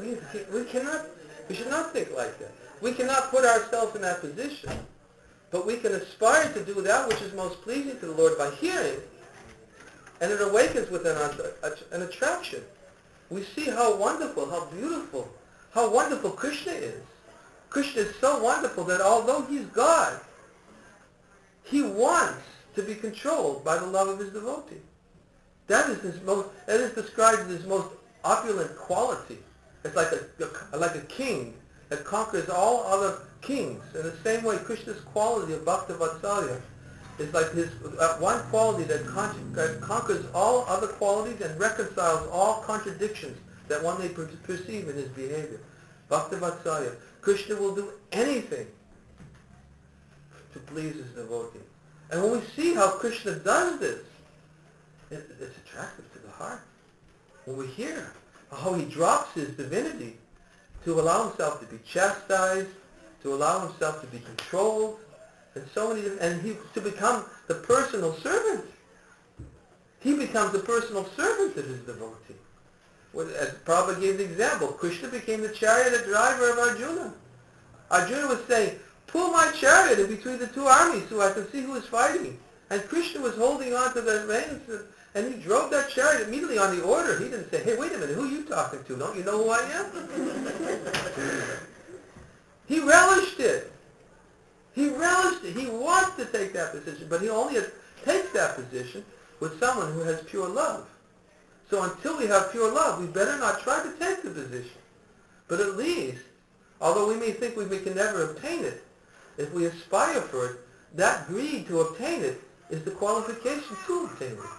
We should not think like that. We cannot put ourselves in that position. But we can aspire to do that which is most pleasing to the Lord by hearing, and it awakens within us an attraction. We see how wonderful, how beautiful, how wonderful Krishna is. Krishna is so wonderful that although he's God, he wants to be controlled by the love of his devotee. That is described as his most opulent quality. It's like a king that conquers all other kings. In the same way, Krishna's quality of Bhakta Vatsalya is like his one quality that conquers all other qualities and reconciles all contradictions that one may perceive in his behavior. Bhakta-vatsalya. Krishna will do anything to please his devotee. And when we see how Krishna does this, it's attractive to the heart. When we hear how he drops his divinity to allow himself to be chastised, to allow himself to be controlled, and so many, and to become the personal servant. He becomes the personal servant of his devotee. As Prabhupada gave the example, Krishna became the chariot driver of Arjuna. Arjuna was saying, pull my chariot in between the two armies so I can see who is fighting. And Krishna was holding on to the reins, and he drove that chariot immediately on the order. He didn't say, hey, wait a minute, who are you talking to? Don't you know who I am? He relished it. He relished it. He wants to take that position, but he only takes that position with someone who has pure love. So until we have pure love, we better not try to take the position. But at least, although we may think we can never obtain it, if we aspire for it, that greed to obtain it is the qualification to obtain it.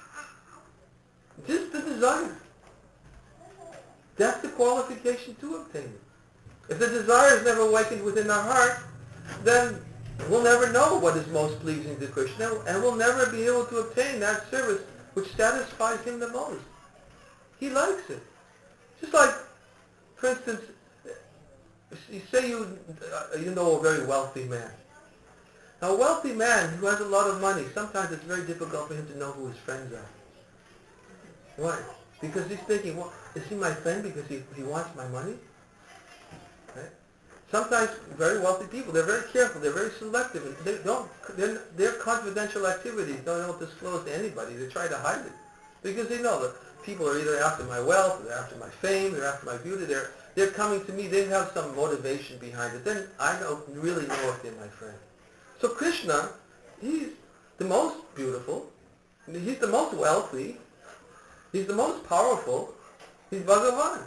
Just the desire. That's the qualification to obtain it. If the desire is never awakened within our heart, then we'll never know what is most pleasing to Krishna, and we'll never be able to obtain that service which satisfies him the most. He likes it. Just like, for instance, you say you know a very wealthy man. Now, a wealthy man who has a lot of money, sometimes it's very difficult for him to know who his friends are. Why? Because he's thinking, well, is he my friend because he wants my money? Right? Sometimes very wealthy people, they're very careful, they're very selective, and their confidential activities don't disclose to anybody. They try to hide it because they know that people are either after my wealth, they're after my fame, they're after my beauty. They're coming to me. They have some motivation behind it. Then I don't really know if they're my friend. So Krishna, he's the most beautiful, he's the most wealthy, he's the most powerful, he's Bhagavan.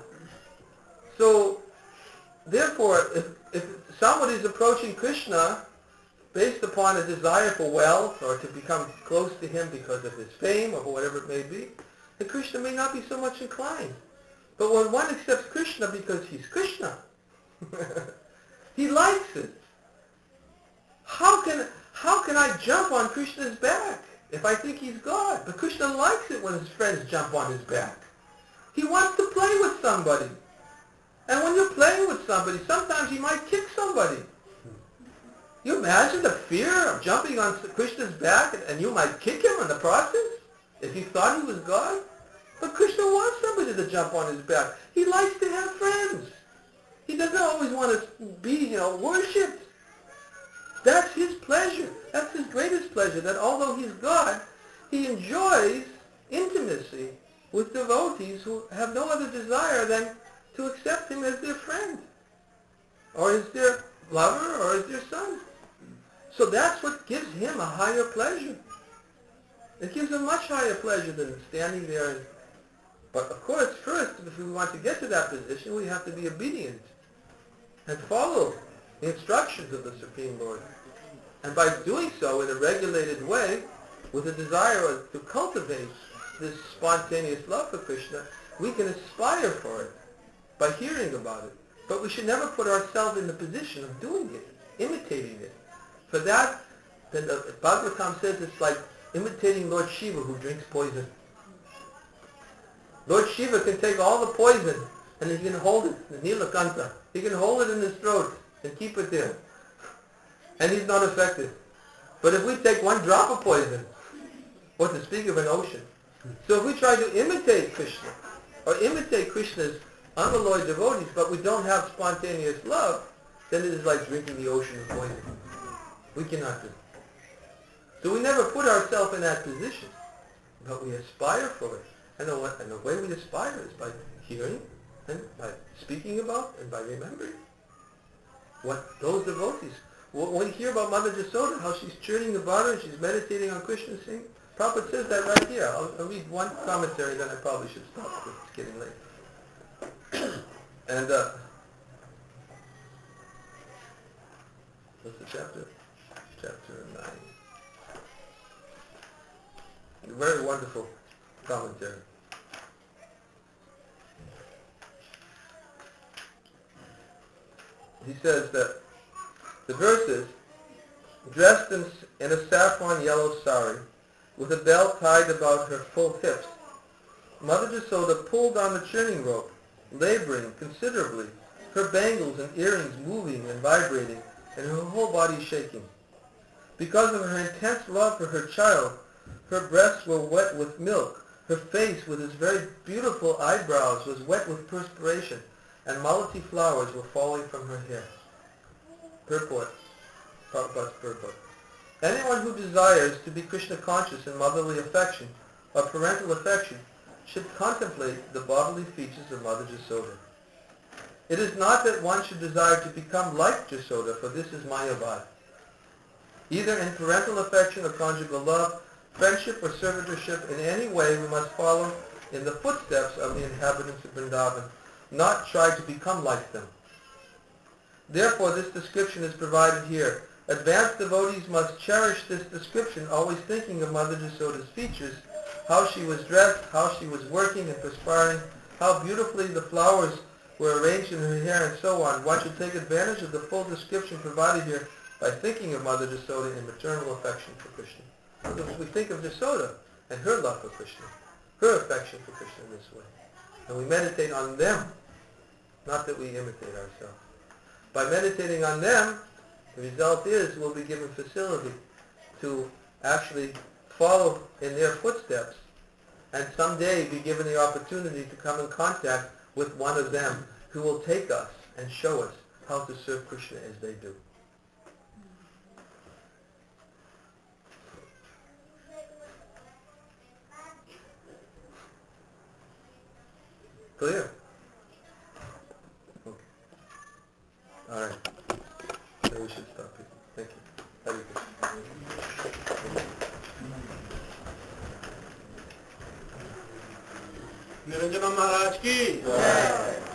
So therefore, if somebody is approaching Krishna based upon a desire for wealth or to become close to him because of his fame or for whatever it may be, then Krishna may not be so much inclined. But when one accepts Krishna because he's Krishna, he likes it. How can I jump on Krishna's back if I think he's God? But Krishna likes it when his friends jump on his back. He wants to play with somebody. And when you're playing with somebody, sometimes you might kick somebody. You imagine the fear of jumping on Krishna's back and you might kick him in the process if you thought he was God? But Krishna wants somebody to jump on his back. He likes to have friends. He doesn't always want to be, worshipped. That's his pleasure. That's his greatest pleasure, that although he's God, he enjoys intimacy with devotees who have no other desire than to accept him as their friend, or as their lover, or as their son. So that's what gives him a higher pleasure. It gives him much higher pleasure than standing there. But of course, first, if we want to get to that position, we have to be obedient and follow the instructions of the Supreme Lord. And by doing so in a regulated way, with a desire to cultivate this spontaneous love for Krishna, we can aspire for it by hearing about it. But we should never put ourselves in the position of doing it, imitating it. For that, then the Bhagavatam says it's like imitating Lord Shiva who drinks poison. Lord Shiva can take all the poison and he can hold it, the Nilakanta. He can hold it in his throat and keep it there. And he's not affected. But if we take one drop of poison, what to speak of an ocean. So if we try to imitate Krishna, or imitate Krishna's unalloyed devotees, but we don't have spontaneous love, then it is like drinking the ocean of poison. We cannot do it. So we never put ourselves in that position, but we aspire for it. And the way we aspire is by hearing, and by speaking about, and by remembering what those devotees. When we hear about Mother Jasoda, how she's churning the butter and she's meditating on Krishna singing, Prabhupada says that right here. I'll read one commentary, then I probably should stop because it's getting late. And what's the chapter? Chapter 9. A very wonderful commentary. he says that the verse is, dressed in a saffron yellow sari, with a belt tied about her full hips, Mother Jasoda pulled on the churning rope, laboring considerably, her bangles and earrings moving and vibrating, and her whole body shaking. Because of her intense love for her child, her breasts were wet with milk, her face with its very beautiful eyebrows was wet with perspiration, and malati flowers were falling from her hair. Purport. Prabhupada's purport. Anyone who desires to be Krishna conscious in motherly affection or parental affection should contemplate the bodily features of Mother Jasoda. It is not that one should desire to become like Jasoda, for this is Mayavad. Either in parental affection or conjugal love, friendship or servitorship, in any way we must follow in the footsteps of the inhabitants of Vrindavan, not try to become like them. Therefore this description is provided here. Advanced devotees must cherish this description, always thinking of Mother Jasoda's features, how she was dressed, how she was working and perspiring, how beautifully the flowers were arranged in her hair, and so on. One should take advantage of the full description provided here by thinking of Mother Jasoda in maternal affection for Krishna. So we think of Jasoda and her love for Krishna, her affection for Krishna in this way. And we meditate on them, not that we imitate ourselves. By meditating on them, the result is we'll be given facility to actually follow in their footsteps and someday be given the opportunity to come in contact with one of them who will take us and show us how to serve Krishna as they do. Clear? Okay. All right. Maybe we should stop here. Thank you. Hare Krishna. Niranjan महाराज की